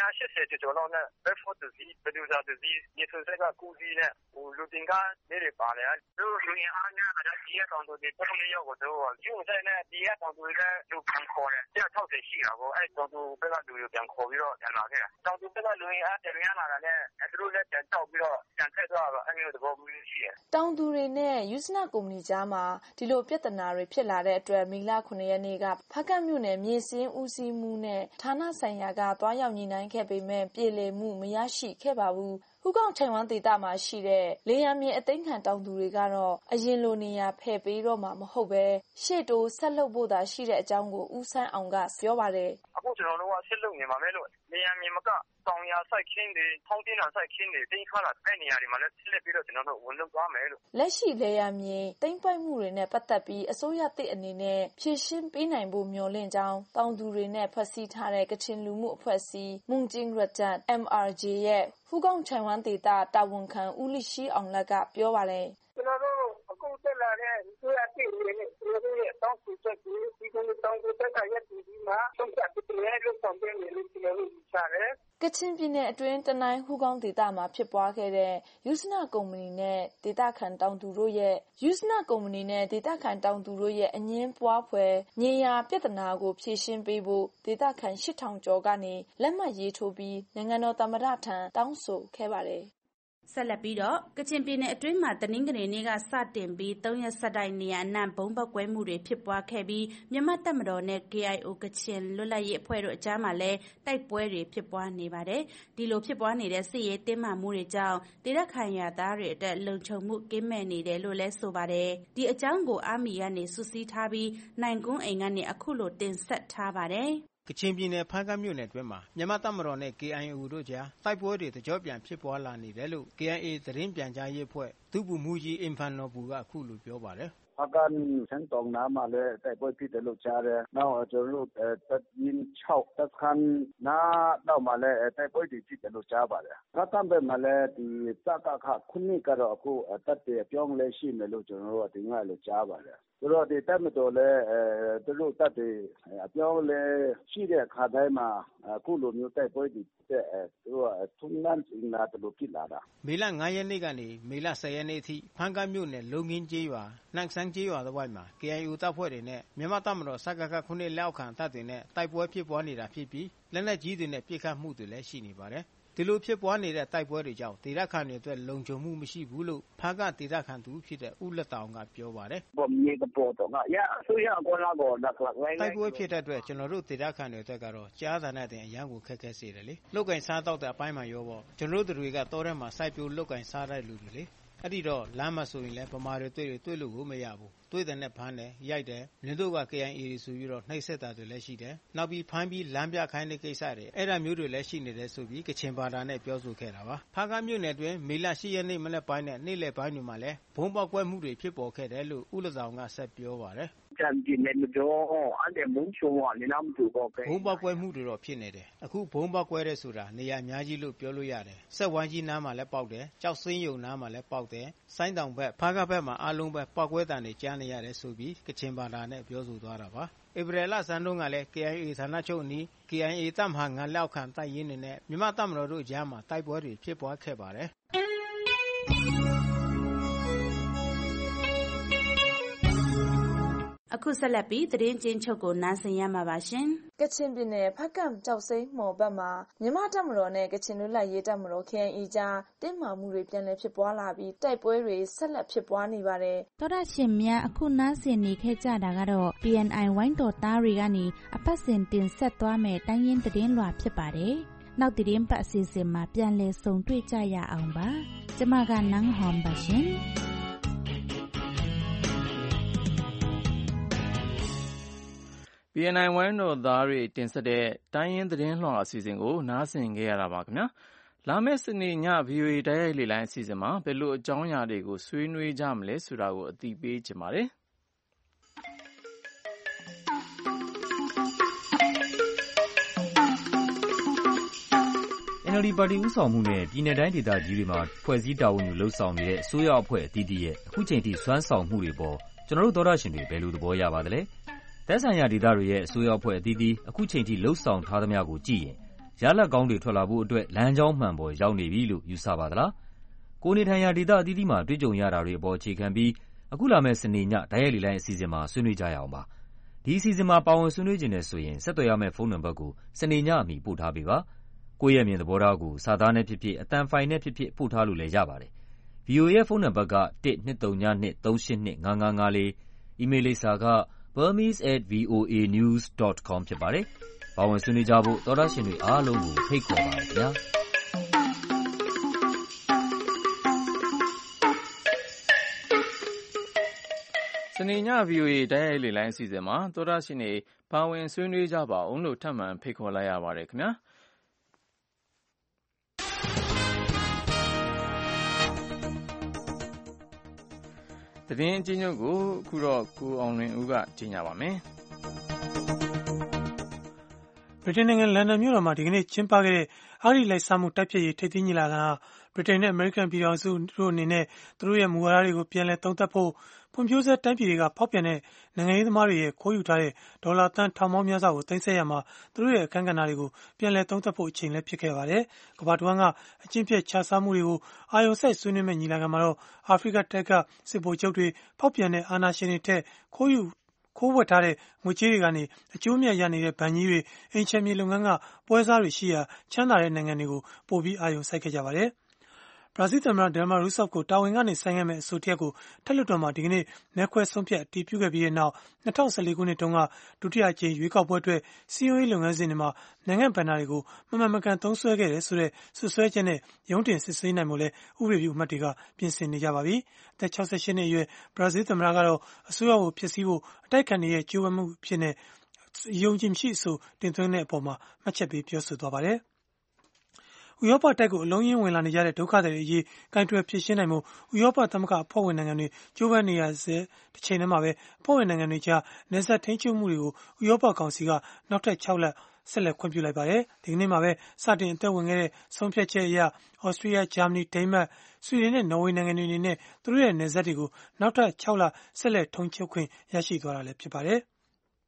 80ကျော်လောက်နဲ့ဘက်ဖို့တစီဘယ်လိုသာတစီဒီဆိုဆက်ကကူစီနဲ့လူတင်ကားတွေပါတယ်တို့လူအင်အားများတာဒီရကောင်တို့ဒီပုံလေးရောက်တော့ကျုံဆိုင်နဲ့ဒီရကောင်တို့လည်းလူပြန်ခေါ်တယ်160ရှိတာပေါ့အဲ့ကောင်တို့ဘက်ကလူတွေပြန်ခေါ်ပြီးတော့ပြန်လာခဲ့တာကောင်တို့ဘက်ကလူအင်အားပြန်ရလာတာနဲ့သူတို့လည်းပြန်တောက်ပြီးတော့ပြန်ထက်သွားတော့အဲ့မျိုးသဘောမျိုးရှိတယ်တောင်သူတွေနဲ့ယူဆနာကုမ္ပဏီကြားမှာဒီလိုပြဿနာတွေဖြစ်လာတဲ့အတွက်မေလ9ရက်နေ့ကဖားကတ်မြို့နယ်မြေစင်းဦးစီးမှုနဲ့ဌာနဆိုင်ရာကတွားရောက်ညှိနှိုင်းခဲ့ပေမဲ့ပြည်လည်မှုမရရှိခဲ့ပါဘူး။ဟူးကောင်းချိုင်ဝမ်ဒေသမှာရှိတဲ့လေယာမြေအသိမ်းခံတောင်သူတွေကတော့အရင်လိုနေရာဖယ်ပေးတော့မှာမဟုတ်ပဲရှေ့တိုးဆက်လုပ်ဖို့သာရှိတဲ့အကြောင်းကိုဦးဆန်းအောင်ကပြောပါတယ်။အခုကျွန်တော်တို့ကဆက်လုပ်နေမှာပဲလို့လေယာမြေမကတောင်ယာစိုက်ခင်းတွေထောင်းတင်းတာစိုက်ခင်းတွေတင်းခါလာတဲ့နေရာတွေမှာလည်းဆက်လက်ပြီးတော့ကျွန်တော်တို့ဝန်လုပ်သွားမယ်လို့လက်ရှိလေယာမြေတိမ့်ပိုက်မှုတွေနဲ့ပတ်သက်ပြီးအစိုးရသစ်အနေနဲ့ဖြည့်ရှင်းပေးနိုင်ဖို့မျှော်လင့်ကြောင်းတောင်သူတွေနဲ့ဖွဲ့စည်းထားတဲ့ကချင်လူမှုအဖွဲ့အစည်းမုံကျင်းရတန် MRJ ရဲ့ဟူးကောင်းချိုင်ဝမ်ဒေသတာဝန်ခံဦးလီရှိအောင်လက်ကပြောပါတယ်ကျွန်တော်တို့အခုတက်လာတဲ့ဆိုရတဲ့တွေနဲ့ကျွန်တော်တို့ရဲ့တောင်းဆိုချက်ကိုဒီကုန်းတောင်းဆိုချက်ကရည်တည်ပြီးမှဆုံးဖြတ်တဲ့လို့ဆောင်ပေးနေလို့ကျွန်တော်တို့ချတယ်ကချင်ပြည်နယ်အတွင်းတနိုင်းဟူးကောင်းဒေသမှာဖြစ်ပွားခဲ့တဲ့ယူဆနာကုမ္ပဏီနဲ့ဒေသခံတောင်သူတို့ရဲ့အငင်းပွားဖွယ်မြေယာပြဿနာကိုဖြေရှင်းပေးဖို့ဒေသခံ8000ကျော်ကနေလက်မှတ်ရေးထိုးပြီးနိုင်ငံတော်သမ္မတထံတောင်းဆိုခဲ့ပါတယ်ဆက်လက်ပြီးတော့ကချင်ပြည်နယ်အတွင်းမှာတနင်္ဂနွေနေ့ကစတင်ပြီး3ရက်ဆက်တိုက်နေရအနှံ့ဘုံပေါက်ကွဲမှုတွေဖြစ်ပွားခဲ့ပြီးမြန်မာတပ်မတော်နဲ့ KIO ကချင်လွတ်လပ်ရေးအဖွဲ့တို့အကြားမှာလည်းတိုက်ပွဲတွေဖြစ်ပွားနေပါတယ်။ဒီလိုဖြစ်ပွားနေတဲ့စစ်ရေးတင်းမာမှုတွေကြောင့်ဒေသခံရွာသားတွေအတွက်လုံခြုံမှုကင်းမဲ့နေတယ်လို့လည်းဆိုပါတယ်။ဒီအကြောင်းကိုအာမီကနေစုစည်းထားပြီးနိုင်ကွန်းအိမ်ကနေအခုလိုတင်ဆက်ထားပါတယ်။ကချင်ပြည်နယ်ဖားကတ်မြို့နယ်အတွင်းမှာမြန်မာတပ်မတော်နဲ့ KIO တို့ကြားတိုက်ပွဲတွေတကြောပြန်ဖြစ်ပွားလာနေတယ်လို့ KIA သတင်းပြန်ကြားရေးအဖွဲ့ဒုဗိုလ်မှူးကြီးအင်ဖန်နော်ဘူကအခုလိုပြောပါတယ်ဖားကတ်ဆန်းတောင်နားမှာလည်းတိုက်ပွဲဖြစ်တယ်လို့ကြားတယ်။နောက်ကျွန်တော်တို့တပ်ရင်း6တပ်ခန်းနားတော့မှလည်းတိုက်ပွဲတွေဖြစ်တယ်လို့ကြားပါတယ်။ဖားကတ်ဘက်မှာလည်းဒီစကခခုနှစ်ကတော့အခုတပ်တွေအပြောင်းလဲရှိမယ်လို့ကျွန်တော်တို့အတင်ငါလို့ကြားပါတယ်။ဆိုတော့ဒီတပ်မတော်လည်းသူတို့တပ်တွေအပြောင်းလဲရှိတဲ့အခါတိုင်းမှာအခုလိုမျိုးတိုက်ပွဲတွေတဲ့သူတို့ထုံးနှံစင်လာတယ်လို့ဖြစ်လာတာမေလ9ရက်နေ့ကနေမေလ10ရက်နေ့အထိဖန်ကတ်မြို့နယ်လုံငင်းကျေးရွာနှန့်ဆန်းကျေးရွာတစ်ဝိုက်မှာ KIO တပ်ဖွဲ့တွေနဲ့မြန်မာတပ်မတော်စကခခုနှစ်လက်အောက်ခံတပ်တွေနဲ့တိုက်ပွဲဖြစ်ပွားနေတာဖြစ်ပြီးလက်နက်ကြီးတွေနဲ့ပစ်ခတ်မှုတွေလည်းရှိနေပါတယ်ဒီလိုဖြစ်ပွားနေတဲ့တိုက်ပွဲတွေကြောင့်ဒေသခံတွေအတွက်လုံခြုံမှုမရှိဘူးလို့ဖားကဒေသခံသူဖြစ်တဲ့ဦးလက်တောင်ကပြောပါတယ်။တိုက်ပွဲဖြစ်တဲ့အတွက်ကျွန်တော်တို့ဒေသခံတွေအတွက်ကတော့ကြားသာနဲ့တင်အရန်ကိုခက်ခဲစေတယ်လေ။လုတ်ကင်စားတော့တဲ့အပိုင်းမှာရောပေါ့ကျွန်တော်တို့တွေကတောထဲမှာစိုက်ပျိုးလုတ်ကင်စားတဲ့လူတွေလေ။အဲ့ဒီတော့လမ်းမဆိုရင်လည်းဗမာတွေတွေ့လို့ကိုမရဘူး။တွေ့တဲ့နဲ့ဖမ်းတယ်ရိုက်တယ်မြင်းတို့က KIA ဆိုပြီးတော့နှိပ်စက်တာတွေလည်းရှိတယ်နောက်ပြီးဖမ်းပြီးလမ်းပြခိုင်းတဲ့ကိစ္စတွေအဲ့ဒါမျိုးတွေလည်းရှိနေတယ်ဆိုပြီးကချင်ဘာသာနဲ့ပြောဆိုခဲ့တာပါဖားကတ်မြို့နယ်တွင်မေလ10ရက်နေ့မနက်ပိုင်းနဲ့နေ့လယ်ပိုင်းတွေမှာလည်းဘုံပေါက်ကွဲမှုတွေဖြစ်ပေါ်ခဲ့တယ်လို့ဦးလဆောင်ကဆက်ပြောပါတယ်ဘုံပေါက်ကွဲမှုတွေတော့ဖြစ်နေတယ်အခုဘုံပေါက်ကွဲတဲ့ဆိုတာနေရာအများကြီးလို့ပြောလို့ရတယ်စက်ဝိုင်းကြီးနားမှာလည်းပေါက်တယ်ကြောက်စင်းယုံနားမှာလည်းပေါက်တယ်ဆိုင်းတောင်ဘက်ဖားကတ်ဘက်မှာအားလုံးပဲပေါက်ကွဲတံတွေကြားနေရတယ်ဆိုပြီးကချင်ဘာသာနဲ့ပြောဆိုသွားတာပါဧပြီလဆန်းတုန်းကလည်း KIA ဌာနချုပ်အနီး KIA တပ်မဟာ9လက်အောက်ခံတပ်ရင်းတွေနဲ့မြန်မာတပ်မတော်တို့ကြားမှာတိုက်ပွဲတွေဖြစ်ပွားခဲ့ပါတယ်။အအခုဆက်လက်ပြီးသတင်းချင်းချုပ်ကိုနားဆင်ရမှာပါရှင်ကချင်ပြည်နယ်ဖကံကြောက်စိမ်းမော်ဘက်မှာမြန်မာတပ်မတော်နဲ့ကချင်လူလိုက်ရေးတပ်မတော် KIA ကြားတင်းမာမှုတွေပြန်လည်ဖြစ်ပွားလာပြီးတိုက်ပွဲတွေဆက်လက်ဖြစ်ပွားနေပါတယ်သောတာရှင်များအခုနားဆင်နေခဲ့ကြတာကတော့ BNI ဝိုင်းတော်သားတွေကနေအပတ်စဉ်တင်ဆက်သွားမဲ့တိုင်းရင်းသတင်းလွှာဖြစ်ပါတယ်နောက်သတင်းပတ်အစီအစဉ်မှာပြန်လည်ဆုံတွေ့ကြရအောင်ပါကျမကနန်းဟွန်ပါရှင် BNI ဝိုင်းတော်သားတွေတင်ဆက်တဲ့တိုင်းရင်းသတင်းလွှာအစီအစဉ်ကိုနားဆင်ခဲ့ရတာပါခင်ဗျာလာမယ့်စနေည VOA တိုက်ရိုက်လေလိုင်းအစီအစဉ်မှာဘယ်လိုအကြောင်းအရာတွေကိုဆွေးနွေးကြမလဲဆိုတာကိုအသိပေးချင်ပါတယ် NLD ပါတီဦးဆောင်မှုနဲ့ပြည်내တိုင်းဒေသကြီးတွေမှာဖွဲ့စည်းတာဝန်ယူလှုပ်ဆောင်နေတဲ့အစိုးရအဖွဲ့အသီးသီးရဲ့အခုချိန်ထိစွမ်းဆောင်မှုတွေပေါ်ကျွန်တော်တို့သောတာရှင်တွေဘယ်လိုသဘောရပါသလဲသက်ဆိုင်ရာဒေသတွေရဲ့အစိုးရအဖွဲ့အသီးသီးအခုချိန်ထိလှုပ်ဆောင်ထားသမျှကိုကြည့်ရင်ရလဒ်ကောင်းတွေထွက်လာဖို့အတွက်လမ်းကြောင်းမှန်ပေါ်ရောက်နေပြီလို့ယူဆပါသလားကိုနေထိုင်ရာဒေသအသီးသီးမှာတွေ့ကြုံရတာတွေအပေါ်အခြေခံပြီးအခုလာမယ့်စနေညတိုက်ရိုက်လေလိုင်းအစီအစဉ်မှာဆွေးနွေးကြရအောင်ပါဒီအစီအစဉ်မှာပါဝင်ဆွေးနွေးခြင်းနဲ့ဆိုရင်ဆက်သွယ်ရမယ့်ဖုန်းနံပါတ်ကိုစနေညအမီပို့ထားပေးပါကိုယ့်ရဲ့မြင်သဘောထားကိုစာသားနဲ့ဖြစ်ဖြစ်အသံဖိုင်နဲ့ဖြစ်ဖြစ်ပို့ထားလို့လည်းရပါတယ် VOA ရဲ့ဖုန်းနံပါတ်က 12392355554 email လိပ်စာက burmese@voanews.com ဖြစ်ပါတယ်။ပါဝင်ဆွေးနွေးကြဖို့သောတာရှင်တွေအားလုံးကိုဖိတ်ခေါ်ပါတယ်ခင်ဗျာ။စနေည VOA တိုက်ရိုက်လေလိုင်းအစီအစဉ်မှာသောတာရှင်တွေပါဝင်ဆွေးနွေးကြပါအောင်လို့ထပ်မံဖိတ်ခေါ်လိုက်ရပါတယ်ခင်ဗျာ။သတင်းအကျဉ်းချုပ်ကိုအခုတော့ကိုအောင်လွင်ဦးကကြီးညာပါမယ်။ဗြိတိန်နိုင်ငံလန်ဒန်မြို့တော်မှာဒီကနေ့ကျင်းပခဲ့တဲ့အဂတိလိုက်စားမှုတိုက်ဖျက်ရေးထိပ်သီးညီလာခံဟာဗြိတိန်နဲ့အမေရိကန်ပြည်ထောင်စုတို့အနေနဲ့သူတို့ရဲ့မူဝါဒတွေကိုပြန်လည်သုံးသပ်ဖို့ဖွံ့ဖြိုးဆဲတိုင်းပြည်တွေကဖောက်ပြန်တဲ့နိုင်ငံရေးသမားတွေရဲ့ခိုးယူထားတဲ့ဒေါ်လာသန်းထောင်ပေါင်းများစွာကိုသိမ်းဆည်းရမှာသူတို့ရဲ့အခန်းကဏ္ဍတွေကိုပြန်လည်သုံးသပ်ဖို့အချိန်လည်းဖြစ်ခဲ့ပါတယ်။ကမ္ဘာတဝန်းကအကျင့်ပြတ်ခြစားမှုတွေကိုအာရုံစိုက်ဆွေးနွေးမဲ့ညီလာခံမှာတော့အာဖရိကတိုက်ကစစ်ဗိုလ်ချုပ်တွေဖောက်ပြန်တဲ့အာဏာရှင်တွေထက်ခိုးဝှက်ထားတဲ့ငွေကြေးတွေကနေအကျိုးမြတ်ရနေတဲ့ဗန်ကြီးတွေအိမ်ချမ်းမြေလုပ်ငန်းကပွဲစားတွေရှိရာချမ်းသာတဲ့နိုင်ငံတွေကိုပို့ပြီးအာရုံစိုက်ခဲ့ကြပါတယ်။ဘရာဇီးသမ္မတDilma Rousseffကိုတာဝန်ကနေဆိုင်းငံ့မဲ့အဆိုတရပ်ကိုထက်လွှတ်တော်မှာဒီကနေ့မဲခွဲဆုံးဖြတ်အတည်ပြုခဲ့ပြီးတဲ့နောက်2014ခုနှစ်တုန်းကဒုတိယအကြိမ်ရွေးကောက်ပွဲအတွက်စည်းရုံးရေးလုပ်ငန်းစဉ်တွေမှာနိုင်ငံဘဏ္ဍာတွေကိုမမှန်မကန်သုံးစွဲခဲ့တယ်ဆိုတဲ့စွပ်စွဲချက်နဲ့ရုံးတင်စစ်ဆေးနိုင်မှုလဲဥပဒေပြုအမတ်တွေကပြင်ဆင်နေကြပါပြီ။အသက်68နှစ်အရွယ်ဘရာဇီးသမ္မတကတော့အစိုးရကိုဖျက်ဆီးဖို့အတိုက်အခံတွေရဲ့ကြိုးပမ်းမှုဖြစ်နေယုံကြည်မရှိအဆိုတင်သွင်းတဲ့အပေါ်မှာမှတ်ချက်ပေးပြောဆိုသွားပါတယ်။ဥရောပတိုက်ကိုအလုံးရင်းဝင်လာနေကြတဲ့ဒုက္ခသည်တွေအရေးကင်တွယ်ဖြေရှင်းနိုင်မှုဥရောပသမဂ္ဂအဖွဲ့ဝင်နိုင်ငံတွေကြိုးပမ်းနေရတဲ့တစ်ချိန်တည်းမှာပဲအဖွဲ့ဝင်နိုင်ငံတွေကြားနယ်စပ်ထိန်းချုပ်မှုတွေကိုဥရောပကောင်စီကနောက်ထပ်6 လဆက်လက်ခွင့်ပြုလိုက်ပါတယ်။ဒီကနေ့မှာပဲစတင်အသက်ဝင်ခဲ့တဲ့ဆုံးဖြတ်ချက်အရဩစတြေးလျ၊ဂျာမနီ၊ဒိန်းမတ်၊ဆွီဒင်နဲ့နော်ဝေနိုင်ငံတွေအနေနဲ့သူတို့ရဲ့နယ်စပ်တွေကိုနောက်ထပ်6 လဆက်လက်ထုံးချုပ်ခွင့်ရရှိသွားတာလည်းဖြစ်ပါတယ်။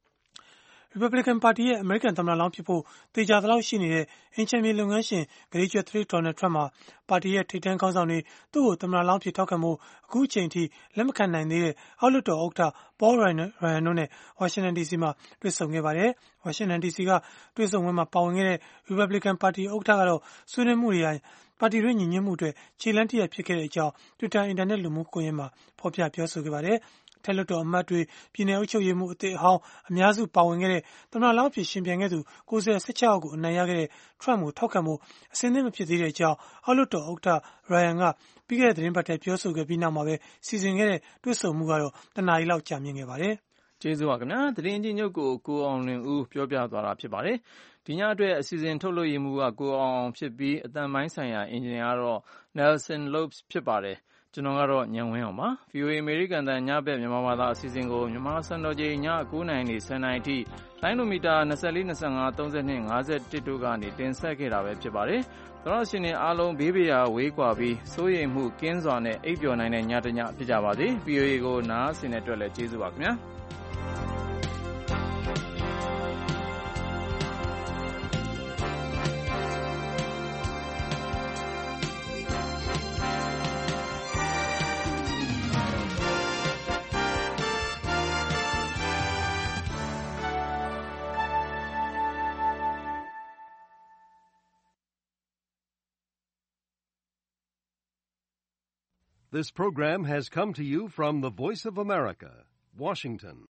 Republican ပါတီရဲ့အမေရိကန်သမ္မတလောင်းဖြစ်ဖို့သေချာသလောက်ရှိနေတဲ့အိမ်ချမ်းမြေလုပ်ငန်းရှင်ဂရီကျွတ်3ဒေါ်နယ်ထရမ့်မှာပါတီရဲ့ထိပ်တန်းခေါင်းဆောင်တွေသူ့ကိုသမ္မတလောင်းဖြစ်ထောက်ခံဖို့အခုအချိန်အထိလက်မခံနိုင်သေးတဲ့အောက်လွှတ်တော်ဥက္ကဋ္ဌ Paul Ryan တို့နဲ့ဝါရှင်တန် DC မှာတွေ့ဆုံခဲ့ပါတယ်။ဝါရှင်တန် DC ကတွေ့ဆုံပွဲမှာပါဝင်ခဲ့တဲ့ Republican ပါတီဥက္ကဋ္ဌကတော့ဆွေးနွေးမှုတွေဟာပါတီတွင်းညီညွတ်မှုအတွက်ခြေလှမ်းတစ်ရပ်ဖြစ်ခဲ့တဲ့အကြောင်း Twitter အင်တာနက်လူမှုကွန်ရက်မှာဖော်ပြပြောဆိုခဲ့ပါတယ်။ထက်လွှတ်တော်အမတ်တွေပြည်내အုပ်ချုပ်ရေးမှူးအသစ်အဟောင်းအများစုပါဝင်ခဲ့တဲ့သမ္မတလောင်းဖြစ်ရှင်ပြိုင်ခဲ့သူ16ယောက်ကိုအနိုင်ရခဲ့တဲ့ထရမ့်ကိုထောက်ခံမှုအစင်းသင့်မဖြစ်သေးတဲ့အကြောင်းအောက်လွှတ်တော်ဥက္ကဋ္ဌ Ryan ကပြီးခဲ့တဲ့သတင်းပတ်ထဲပြောဆိုခဲ့ပြီးနောက်မှာပဲစီစဉ်ခဲ့တဲ့တွေ့ဆုံမှုကတော့တနားရီလောက်ကြာမြင့်ခဲ့ပါတယ်။ကျေးဇူးပါခင်ဗျာသတင်းချင်းချုပ်ကိုအောင်လွင်ဦးပြောပြသွားတာဖြစ်ပါတယ်။ဒီညအတွက်အစီအစဉ်ထုတ်လွှင့်ရေးမှူးကကိုအောင်ဖြစ်ပြီးအသံပိုင်းဆိုင်ရာအင်ဂျင်နီယာကတော့ Nelson Lopes ဖြစ်ပါတယ်။ကျွန်တော်ကတော့ညံဝင်းအောင်ပါ VOA အမေရိကန်တန်ညဘက်မြန်မာဘာသာအစီအစဉ်ကိုမြန်မာစံတော်ချိန်ည9:00နာရီ 10:00နာရီထိလိုင်းနိုမီတာ24 25 32 51တို့ကနေတင်ဆက်ခဲ့တာပဲဖြစ်ပါတယ်။သောရရှင်တွေအားလုံးဘေးပရာဝေးကွာပြီးစိုးရိမ်မှုကင်းစွာနဲ့အိပ်ပျော်နိုင်တဲ့ညတညဖြစ်ကြပါစေ။ VOA ကိုနားဆင်တဲ့အတွက်လည်းကျေးဇူးပါခင်ဗျာ။ This program has come to you from the Voice of America, Washington.